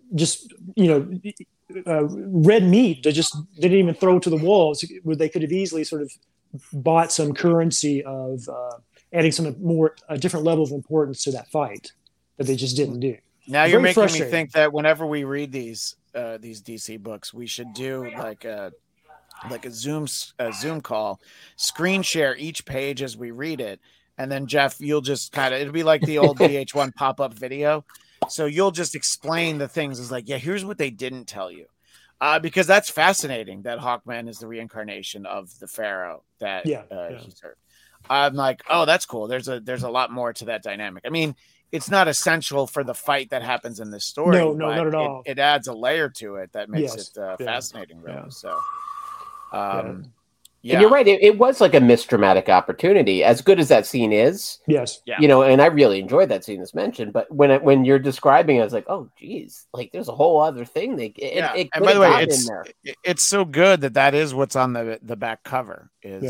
meat. They just didn't even throw to the wolves, where they could have easily sort of bought some currency of adding a different level of importance to that fight that they just didn't do. Now you're making me think that whenever we read these DC books, we should do like a Zoom call, screen share each page as we read it. And then Jeff, you'll just it'll be like the old VH1 pop-up video. So you'll just explain the things as like, here's what they didn't tell you. Because that's fascinating that Hawkman is the reincarnation of the Pharaoh that he served. I'm like, oh, that's cool. There's a lot more to that dynamic. I mean, it's not essential for the fight that happens in this story. No, not at all. It adds a layer to it that makes it fascinating, really. Yeah. So, and you're right. It was like a missed dramatic opportunity, as good as that scene is. Yes. Yeah. And I really enjoyed that scene that's mentioned. But when you're describing it, I was like, oh, geez, like there's a whole other thing. And by the way, it's so good that is what's on the back cover.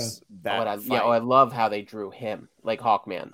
I love how they drew him like Hawkman.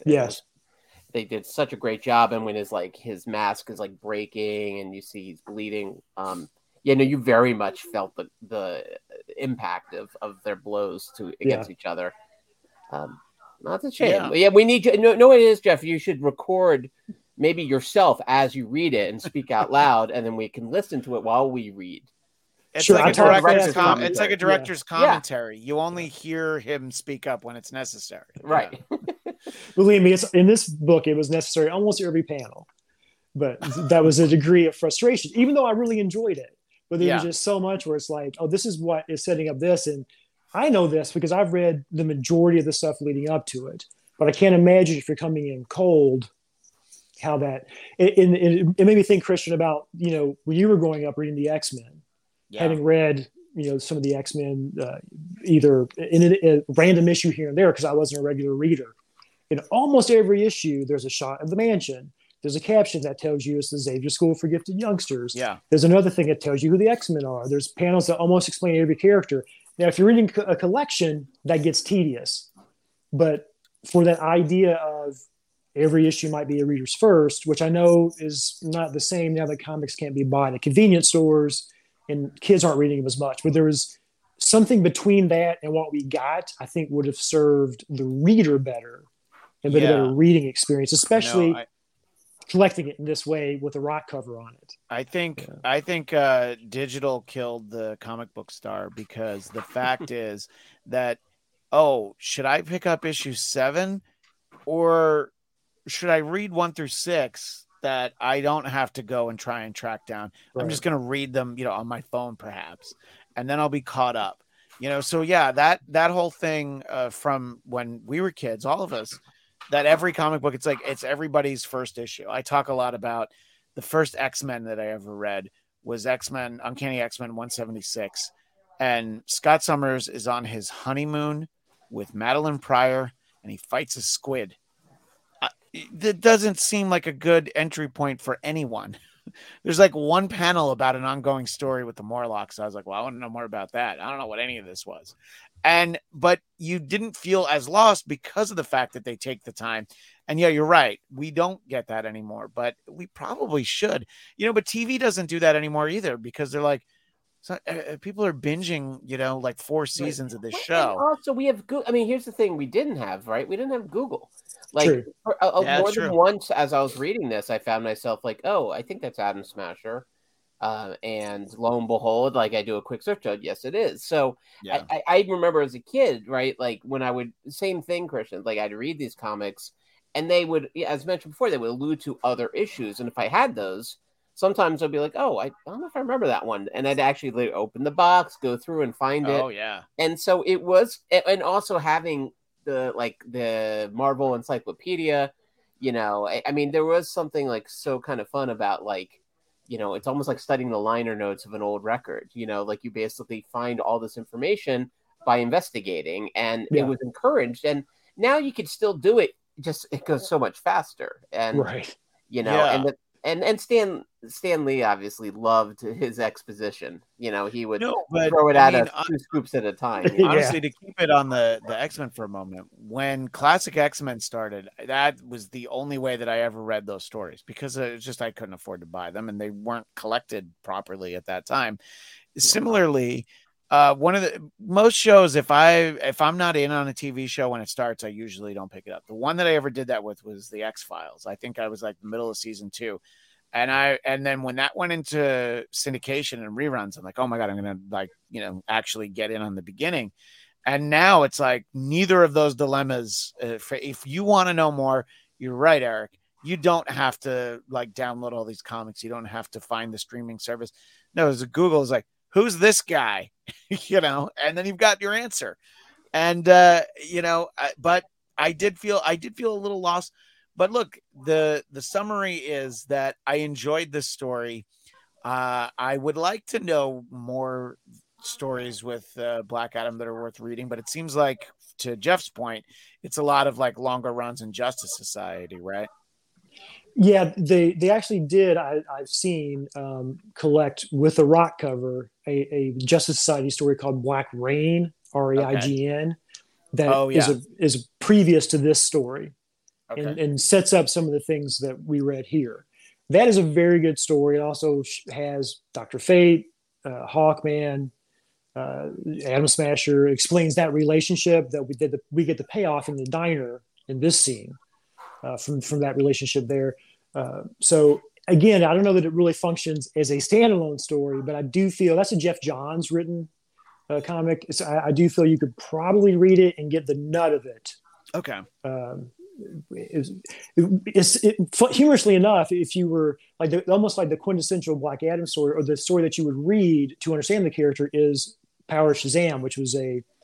They did such a great job. And when his mask is like breaking and you see he's bleeding, you very much felt the impact of their blows against each other. That's a shame. Yeah, we need you. No, it is, Jeff. You should record maybe yourself as you read it and speak out loud, and then we can listen to it while we read. It's like a director's commentary. You only hear him speak up when it's necessary. Right. Believe me, in this book, it was necessary almost every panel. But that was a degree of frustration, even though I really enjoyed it. But there was just so much where it's like, oh, this is what is setting up this. And I know this because I've read the majority of the stuff leading up to it. But I can't imagine if you're coming in cold, how that it made me think, Christian, about, when you were growing up reading the X-Men, having read, some of the X-Men, either in a random issue here and there, because I wasn't a regular reader. In almost every issue, there's a shot of the mansion. There's a caption that tells you it's the Xavier School for Gifted Youngsters. Yeah. There's another thing that tells you who the X-Men are. There's panels that almost explain every character. Now, if you're reading a collection, that gets tedious. But for that idea of every issue might be a reader's first, which I know is not the same now that comics can't be bought at convenience stores and kids aren't reading them as much. But there was something between that and what we got, I think would have served the reader better and been a better reading experience, especially collecting it in this way with a rock cover on it. I think digital killed the comic book star, because the fact is that, should I pick up issue 7 or should I read 1 through 6 that I don't have to go and try and track down. Right. I'm just going to read them, on my phone perhaps, and then I'll be caught up. So yeah, that whole thing from when we were kids, all of us, that every comic book, it's everybody's first issue. I talk a lot about the first X-Men that I ever read was X-Men, Uncanny X-Men 176. And Scott Summers is on his honeymoon with Madeline Pryor, and he fights a squid. That doesn't seem like a good entry point for anyone. There's like one panel about an ongoing story with the Morlocks. I was like, well, I want to know more about that. I don't know what any of this was. But you didn't feel as lost because of the fact that they take the time. And yeah, you're right. We don't get that anymore, but we probably should, but TV doesn't do that anymore either, because they're like, people are binging, like 4 seasons of this show. And also, we have Google. I mean, here's the thing we didn't have, right? We didn't have Google. Like, more than once, as I was reading this, I found myself like, oh, I think that's Atom Smasher. And lo and behold, like, I do a quick search. Yes, it is. So yeah. I remember as a kid, right? Like, when I would, same thing, Christian, like, I'd read these comics and they would, as mentioned before, they would allude to other issues. And if I had those, sometimes I'd be like, oh, I don't know if I remember that one. And I'd actually open the box, go through and find it. Oh, yeah. And so it was, and also having the Marvel Encyclopedia, I mean, there was something like so kind of fun about it's almost like studying the liner notes of an old record, like you basically find all this information by investigating, and it was encouraged. And now you could still do it, just it goes so much faster. And, right. And Stan Lee obviously loved his exposition. He would throw it at us 2 scoops at a time. Honestly, to keep it on the X-Men for a moment, when Classic X-Men started, that was the only way that I ever read those stories, because it's just I couldn't afford to buy them and they weren't collected properly at that time. Similarly, one of most shows, if I'm not in on a TV show when it starts, I usually don't pick it up. The one that I ever did that with was the X-Files. I think I was like the middle of season 2. And then when that went into syndication and reruns, I'm like, oh my God, I'm going to actually get in on the beginning. And now it's like neither of those dilemmas. If you want to know more, you're right, Eric. You don't have to download all these comics. You don't have to find the streaming service. No, there's a Google is like, who's this guy? And then you've got your answer. And, but I did feel a little lost. But look, the summary is that I enjoyed this story. I would like to know more stories with Black Adam that are worth reading, but it seems like, to Jeff's point, it's a lot of longer runs in Justice Society, right? Yeah, they actually did. I've seen collect with a rock cover a Justice Society story called Black Rain, RAIGN, that is previous to this story. Okay. And sets up some of the things that we read here. That is a very good story. It also has Dr. Fate, Hawkman, Atom Smasher, explains that relationship that we get the payoff in the diner in this scene from that relationship there. So again, I don't know that it really functions as a standalone story, but I do feel that's a Jeff Johns written comic. I do feel you could probably read it and get the nut of it. Okay. Humorously enough, if you were almost like the quintessential Black Adam story, or the story that you would read to understand the character, is Power of Shazam, which was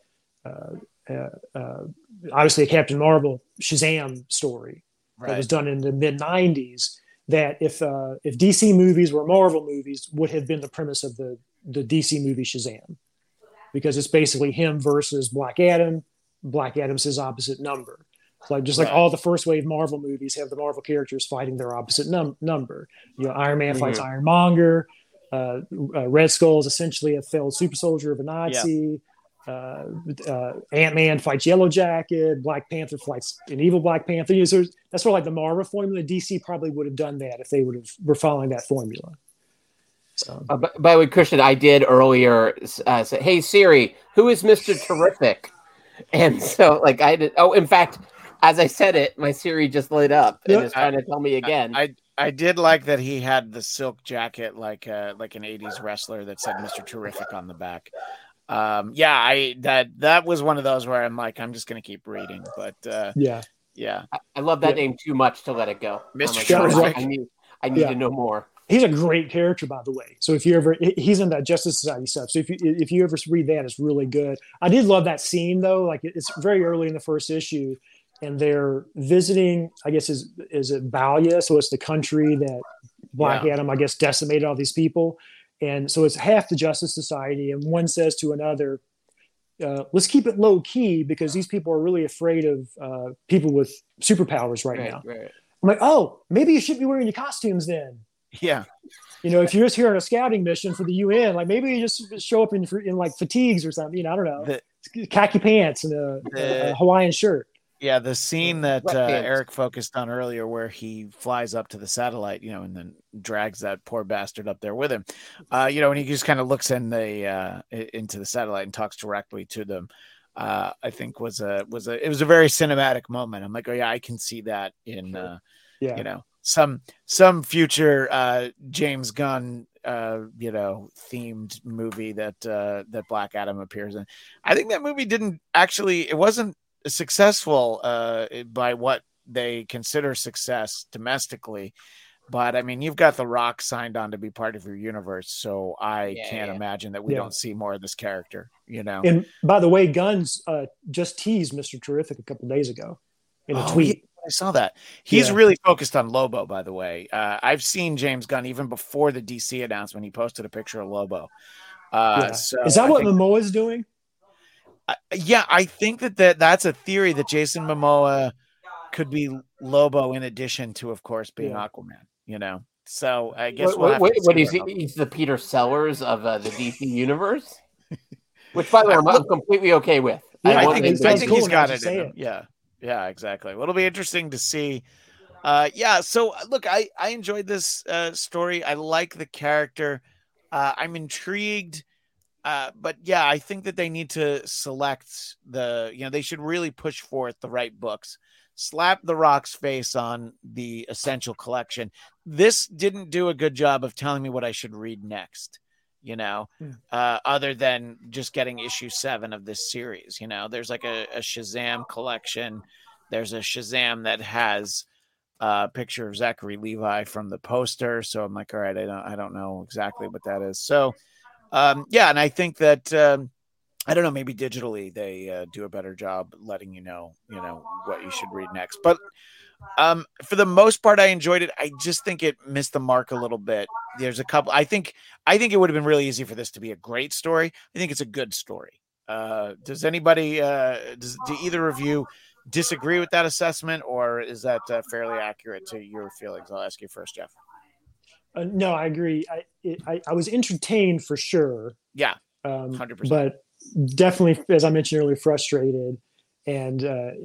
obviously a Captain Marvel Shazam story that was done in the mid 90s. That if DC movies were Marvel movies, would have been the premise of the DC movie Shazam, because it's basically him versus Black Adam. Black Adam's his opposite number. Like all the first wave Marvel movies have the Marvel characters fighting their opposite number. Iron Man fights Ironmonger. Red Skull is essentially a failed super soldier of a Nazi. Ant-Man fights Yellow Jacket. Black Panther fights an evil Black Panther. That's sort of like the Marvel formula. DC probably would have done that if they were following that formula. So. By the way, Christian, I did earlier say, "Hey Siri, who is Mr. Terrific?" And so, I did. Oh, in fact, as I said it, my Siri just lit up and is trying to tell me again. I did like that he had the silk jacket like an 80s wrestler that said Mr. Terrific on the back. That was one of those where I'm like, I'm just going to keep reading. But yeah. I love that name too much to let it go. Mr. Terrific. I need to know more. He's a great character, by the way. So he's in that Justice Society stuff. So if you ever read that, it's really good. I did love that scene though. Like it's very early in the first issue, and they're visiting. I guess is it Balia? So it's the country that Black Adam, I guess, decimated all these people, and so it's half the Justice Society. And one says to another, "Let's keep it low key because these people are really afraid of people with superpowers right now." Right. I'm like, oh, maybe you should be wearing your costumes then. Yeah. If you're just here on a scouting mission for the UN, like maybe you just show up in like fatigues or something. I don't know, khaki pants and a Hawaiian shirt. Yeah, the scene that Eric focused on earlier, where he flies up to the satellite, and then drags that poor bastard up there with him. And he just kind of looks in into the satellite and talks directly to them. I think it was a very cinematic moment. I'm like, oh yeah, I can see that in some future James Gunn themed movie that Black Adam appears in. I think that movie it wasn't successful by what they consider success domestically, but I mean, you've got The Rock signed on to be part of your universe, so I can't imagine that we don't see more of this character. And by the way, Gunn's just teased Mr. Terrific a couple of days ago in a tweet. I saw that. He's really focused on Lobo, by the way. I've seen James Gunn even before the DC announcement. He posted a picture of Lobo. So is that what Momoa is doing? I think that's a theory that Jason Momoa could be Lobo in addition to, of course, being Aquaman. So I guess he's the Peter Sellers of the DC universe, which, by the way, I'm completely okay with. I think he's got it in him. Yeah, exactly. Well, it'll be interesting to see. So look, I enjoyed this story. I like the character. I'm intrigued. But I think that they need to select they should really push forth the right books. Slap The Rock's face on the Essential Collection. This didn't do a good job of telling me what I should read next, other than just getting issue 7 of this series. There's like a Shazam collection. There's a Shazam that has a picture of Zachary Levi from the poster. So I'm like, all right, I don't know exactly what that is. So, and I think that, I don't know, maybe digitally they do a better job letting you know what you should read next. But for the most part, I enjoyed it. I just think it missed the mark a little bit. There's a couple. I think it would have been really easy for this to be a great story. I think it's a good story. Does anybody, do either of you disagree with that assessment, or is that fairly accurate to your feelings? I'll ask you first, Jeff. No, I agree. I was entertained for sure. Yeah, 100%. But definitely, as I mentioned earlier, frustrated. And,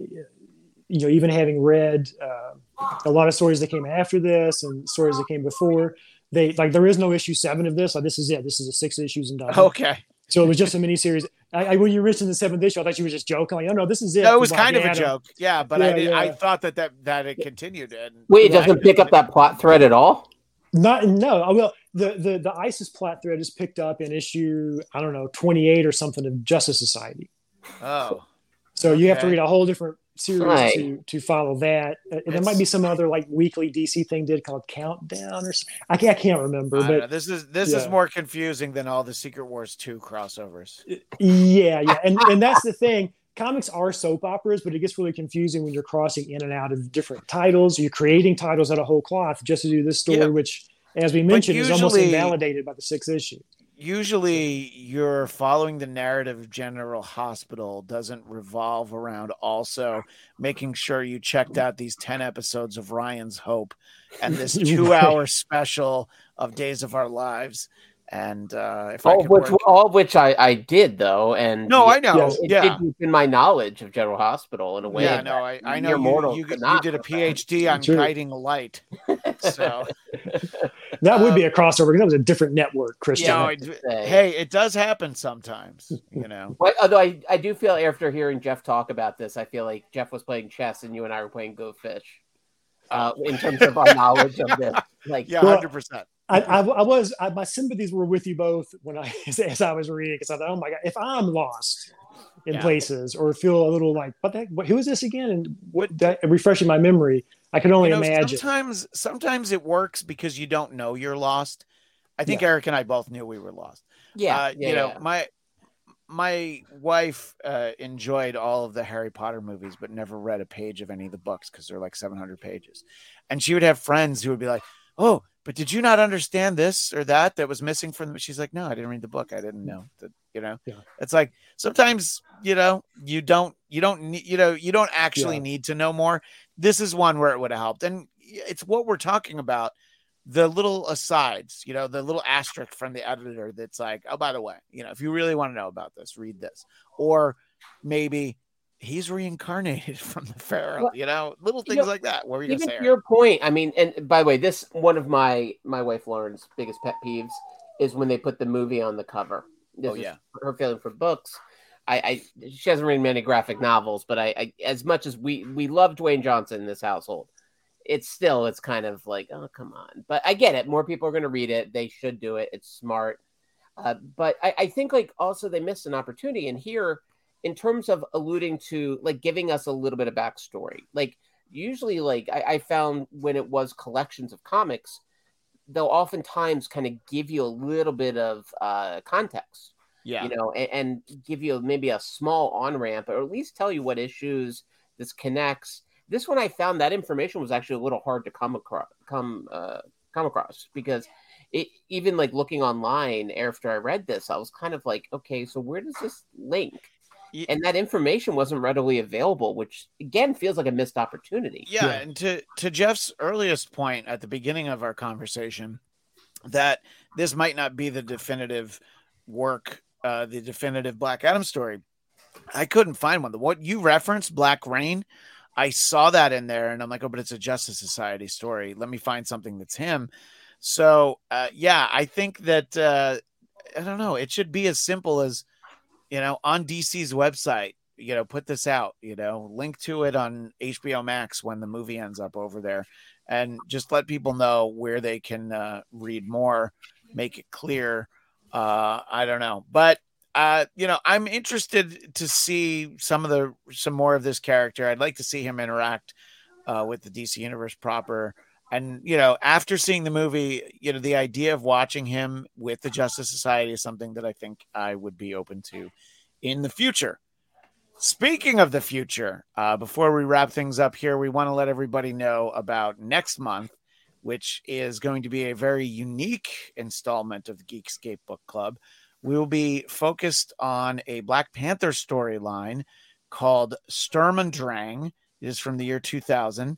even having read a lot of stories that came after this and stories that came before, there is no issue 7 of this. Like, this is it. This is a 6 issues and done. Okay. So it was just a miniseries. When you mentioned the 7th issue, I thought you were just joking. Like, oh no, this is it. No, it was kind of a joke. Yeah, but I thought that it continued. Wait, it doesn't pick up that plot thread at all? No. Well, the ISIS plot thread is picked up in issue, 28 or something of Justice Society. Oh. So you have to read a whole different series to follow that. And there might be some other like weekly DC thing did called Countdown or something. I can't remember. But this is more confusing than all the Secret Wars 2 crossovers. Yeah. And that's the thing. Comics are soap operas, but it gets really confusing when you're crossing in and out of different titles. You're creating titles out of whole cloth just to do this story, which, as we mentioned, is almost invalidated by the 6th issue. Usually you're following the narrative of General Hospital doesn't revolve around also making sure you checked out these 10 episodes of Ryan's Hope and this 2-hour special of Days of Our Lives. And all of which I did though, and I know, it did deepen my knowledge of General Hospital in a way. Yeah, no, I know you did a PhD on guiding light, so that would be a crossover because that was a different network, Christian. Hey, it does happen sometimes, But, although I do feel after hearing Jeff talk about this, I feel like Jeff was playing chess and you and I were playing Go Fish. In terms of our knowledge of this, 100%. My sympathies were with you both as I was reading, because I thought, oh my God, if I'm lost in places or feel a little like, what the heck, who is this again? And refreshing my memory, I can only imagine. Sometimes it works because you don't know you're lost. I think Eric and I both knew we were lost. My wife enjoyed all of the Harry Potter movies, but never read a page of any of the books because they're like 700 pages. And she would have friends who would be like, "Oh, but did you not understand this or that was missing from them?" She's like, "No, I didn't read the book. I didn't know that." It's like sometimes you don't actually need to know more. This is one where it would have helped, and it's what we're talking about. The little asides, the little asterisk from the editor that's like, "Oh, by the way, if you really want to know about this, read this." Or maybe he's reincarnated from the Pharaoh, little things like that. What were you going to say? To your point, I mean, and by the way, this one of my wife Lauren's biggest pet peeves is when they put the movie on the cover. Her feeling for books. She hasn't read many graphic novels, but I as much as we love Dwayne Johnson in this household, it's kind of like, oh, come on. But I get it. More people are going to read it. They should do it. It's smart. But I think like also they missed an opportunity. And here, in terms of alluding to like giving us a little bit of backstory, like usually like I found when it was collections of comics, they'll oftentimes kind of give you a little bit of context, and give you maybe a small on-ramp or at least tell you what issues this connects. This one I found that information was actually a little hard to come across because it even like looking online after I read this, I was kind of like, okay, so where does this link? And that information wasn't readily available, which again feels like a missed opportunity. Yeah. And to Jeff's earliest point at the beginning of our conversation, that this might not be the definitive work, the definitive Black Adam story. I couldn't find one. What you referenced, Black Rain, I saw that in there and I'm like, oh, but it's a Justice Society story. Let me find something that's him. So, I think that, I don't know, it should be as simple as, on DC's website, put this out, link to it on HBO Max when the movie ends up over there and just let people know where they can read more, make it clear. I don't know, but I'm interested to see some more of this character. I'd like to see him interact with the DC universe proper. And, after seeing the movie, the idea of watching him with the Justice Society is something that I think I would be open to in the future. Speaking of the future, before we wrap things up here, we want to let everybody know about next month, which is going to be a very unique installment of the Geekscape Book Club. We will be focused on a Black Panther storyline called Sturm und Drang. It is from the year 2000.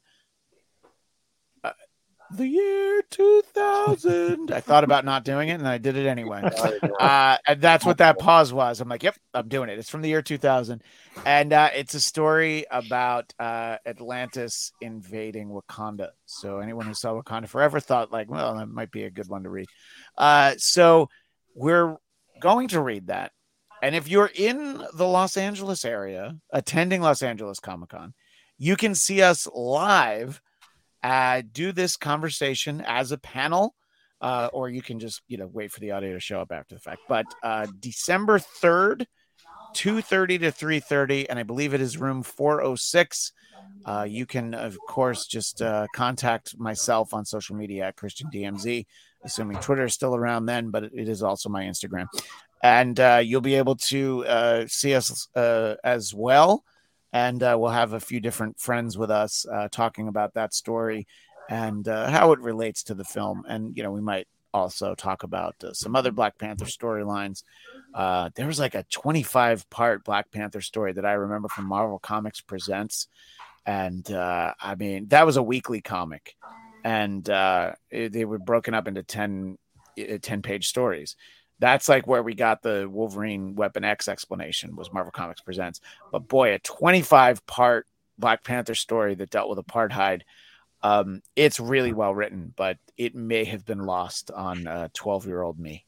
The year 2000. I thought about not doing it, and I did it anyway. And that's what that pause was. I'm like, yep, I'm doing it. It's from the year 2000. And it's a story about Atlantis invading Wakanda. So anyone who saw Wakanda Forever thought like, well, that might be a good one to read. So we're going to read that. And if you're in the Los Angeles area, attending Los Angeles Comic-Con, you can see us live do this conversation as a panel, or you can just, wait for the audio to show up after the fact. But December 3rd, 2:30 to 3:30, and I believe it is room 406. You can, of course, just contact myself on social media at Christian DMZ, assuming Twitter is still around then, but it is also my Instagram. And you'll be able to see us as well. And we'll have a few different friends with us talking about that story and how it relates to the film. And, we might also talk about some other Black Panther storylines. There was like a 25-part Black Panther story that I remember from Marvel Comics Presents. And that was a weekly comic. And they were broken up into 10-page stories. That's like where we got the Wolverine Weapon X explanation, was Marvel Comics Presents. But boy, a 25-part Black Panther story that dealt with apartheid. It's really well written, but it may have been lost on 12-year-old me.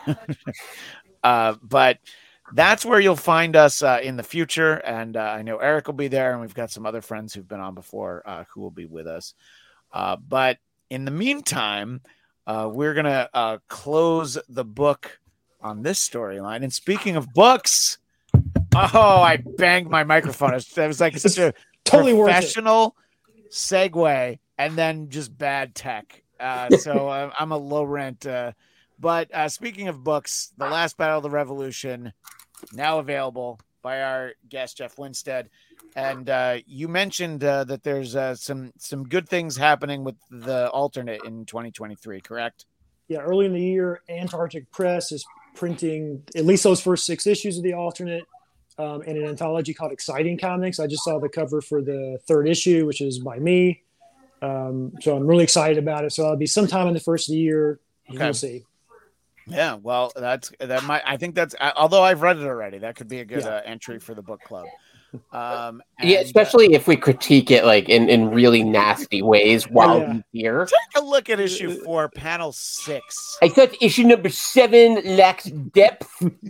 But that's where you'll find us in the future. And I know Eric will be there, and we've got some other friends who've been on before who will be with us. But in the meantime, we're going to close the book on this storyline. And speaking of books, I banged my microphone. That was like such a totally professional segue, and then just bad tech. So I'm a low rent. But speaking of books, The Last Battle of the Revolution, now available by our guest, Jeff Winstead. And you mentioned that there's some good things happening with the alternate in 2023, correct? Yeah, early in the year, Antarctic Press is printing at least those first 6 issues of the alternate in an anthology called Exciting Comics. I just saw the cover for the 3rd issue, which is by me. So I'm really excited about it. So it'll be sometime in the first of the year. Okay. We'll see. Yeah, well, I think that's, although I've read it already, that could be a good entry for the book club. Especially if we critique it like in really nasty ways while we're here. Take a look at issue 4, panel 6. I thought issue number 7 lacks depth.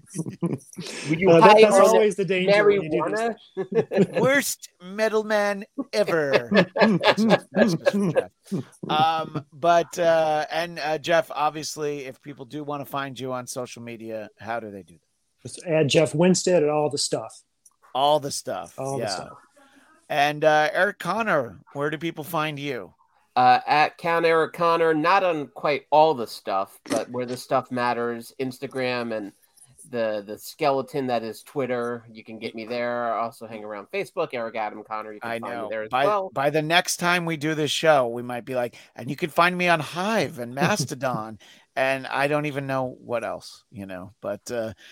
That's always the danger when you do this. Worst middleman ever. That's just for Jeff. But Jeff, obviously, if people do want to find you on social media, how do they do that? Just add Jeff Winstead and all the stuff. All the stuff. And Eric Connor, where do people find you? At Count Eric Connor, not on quite all the stuff, but where the stuff matters, Instagram and the skeleton that is Twitter. You can get me there. I also hang around Facebook, Eric Adam Connor. You can find me there as well. By the next time we do this show, we might be like, and you can find me on Hive and Mastodon, and I don't even know what else, but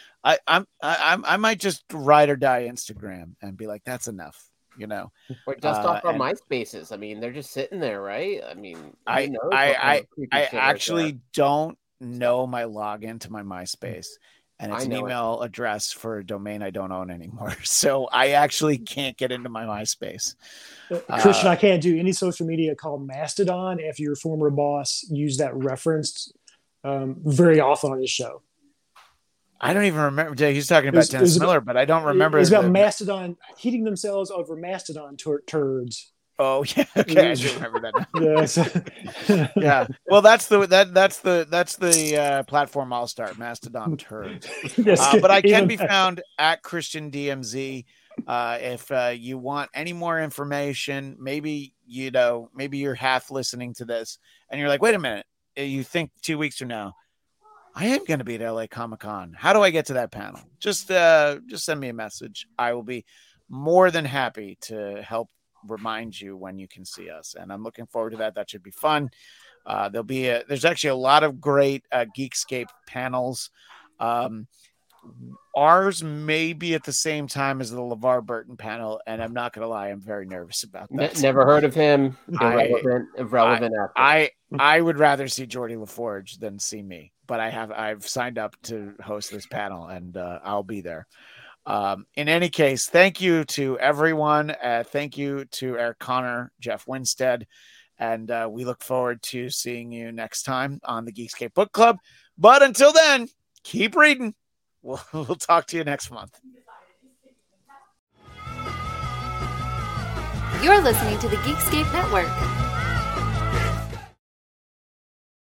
I might just ride or die Instagram and be like, that's enough, Or dust off our MySpaces. I mean, they're just sitting there, right? I mean, I actually don't know my login to my MySpace, and it's an email address for a domain I don't own anymore. So I actually can't get into my MySpace. Christian, I can't do any social media called Mastodon after your former boss used that reference very often on his show. I don't even remember. He's talking about Dennis Miller, but I don't remember. It's about Mastodon heating themselves over Mastodon turds. Oh yeah, okay, I do remember that now. Yeah, well, that's the platform I'll start, Mastodon turds. But I can be found at Christian DMZ. If you want any more information, maybe you're half listening to this and you're like, wait a minute, you think 2 weeks from now I am going to be at LA Comic-Con. How do I get to that panel? Just send me a message. I will be more than happy to help remind you when you can see us. And I'm looking forward to that. That should be fun. There's actually a lot of great Geekscape panels. Ours may be at the same time as the LeVar Burton panel, and I'm not going to lie, I'm very nervous about that. Never heard of him. Irrelevant. I would rather see Geordie LaForge than see me, but I've signed up to host this panel, and I'll be there. In any case, thank you to everyone. Thank you to Eric Connor, Jeff Winstead, and we look forward to seeing you next time on the Geekscape Book Club. But until then, keep reading. We'll talk to you next month. You're listening to the Geekscape Network.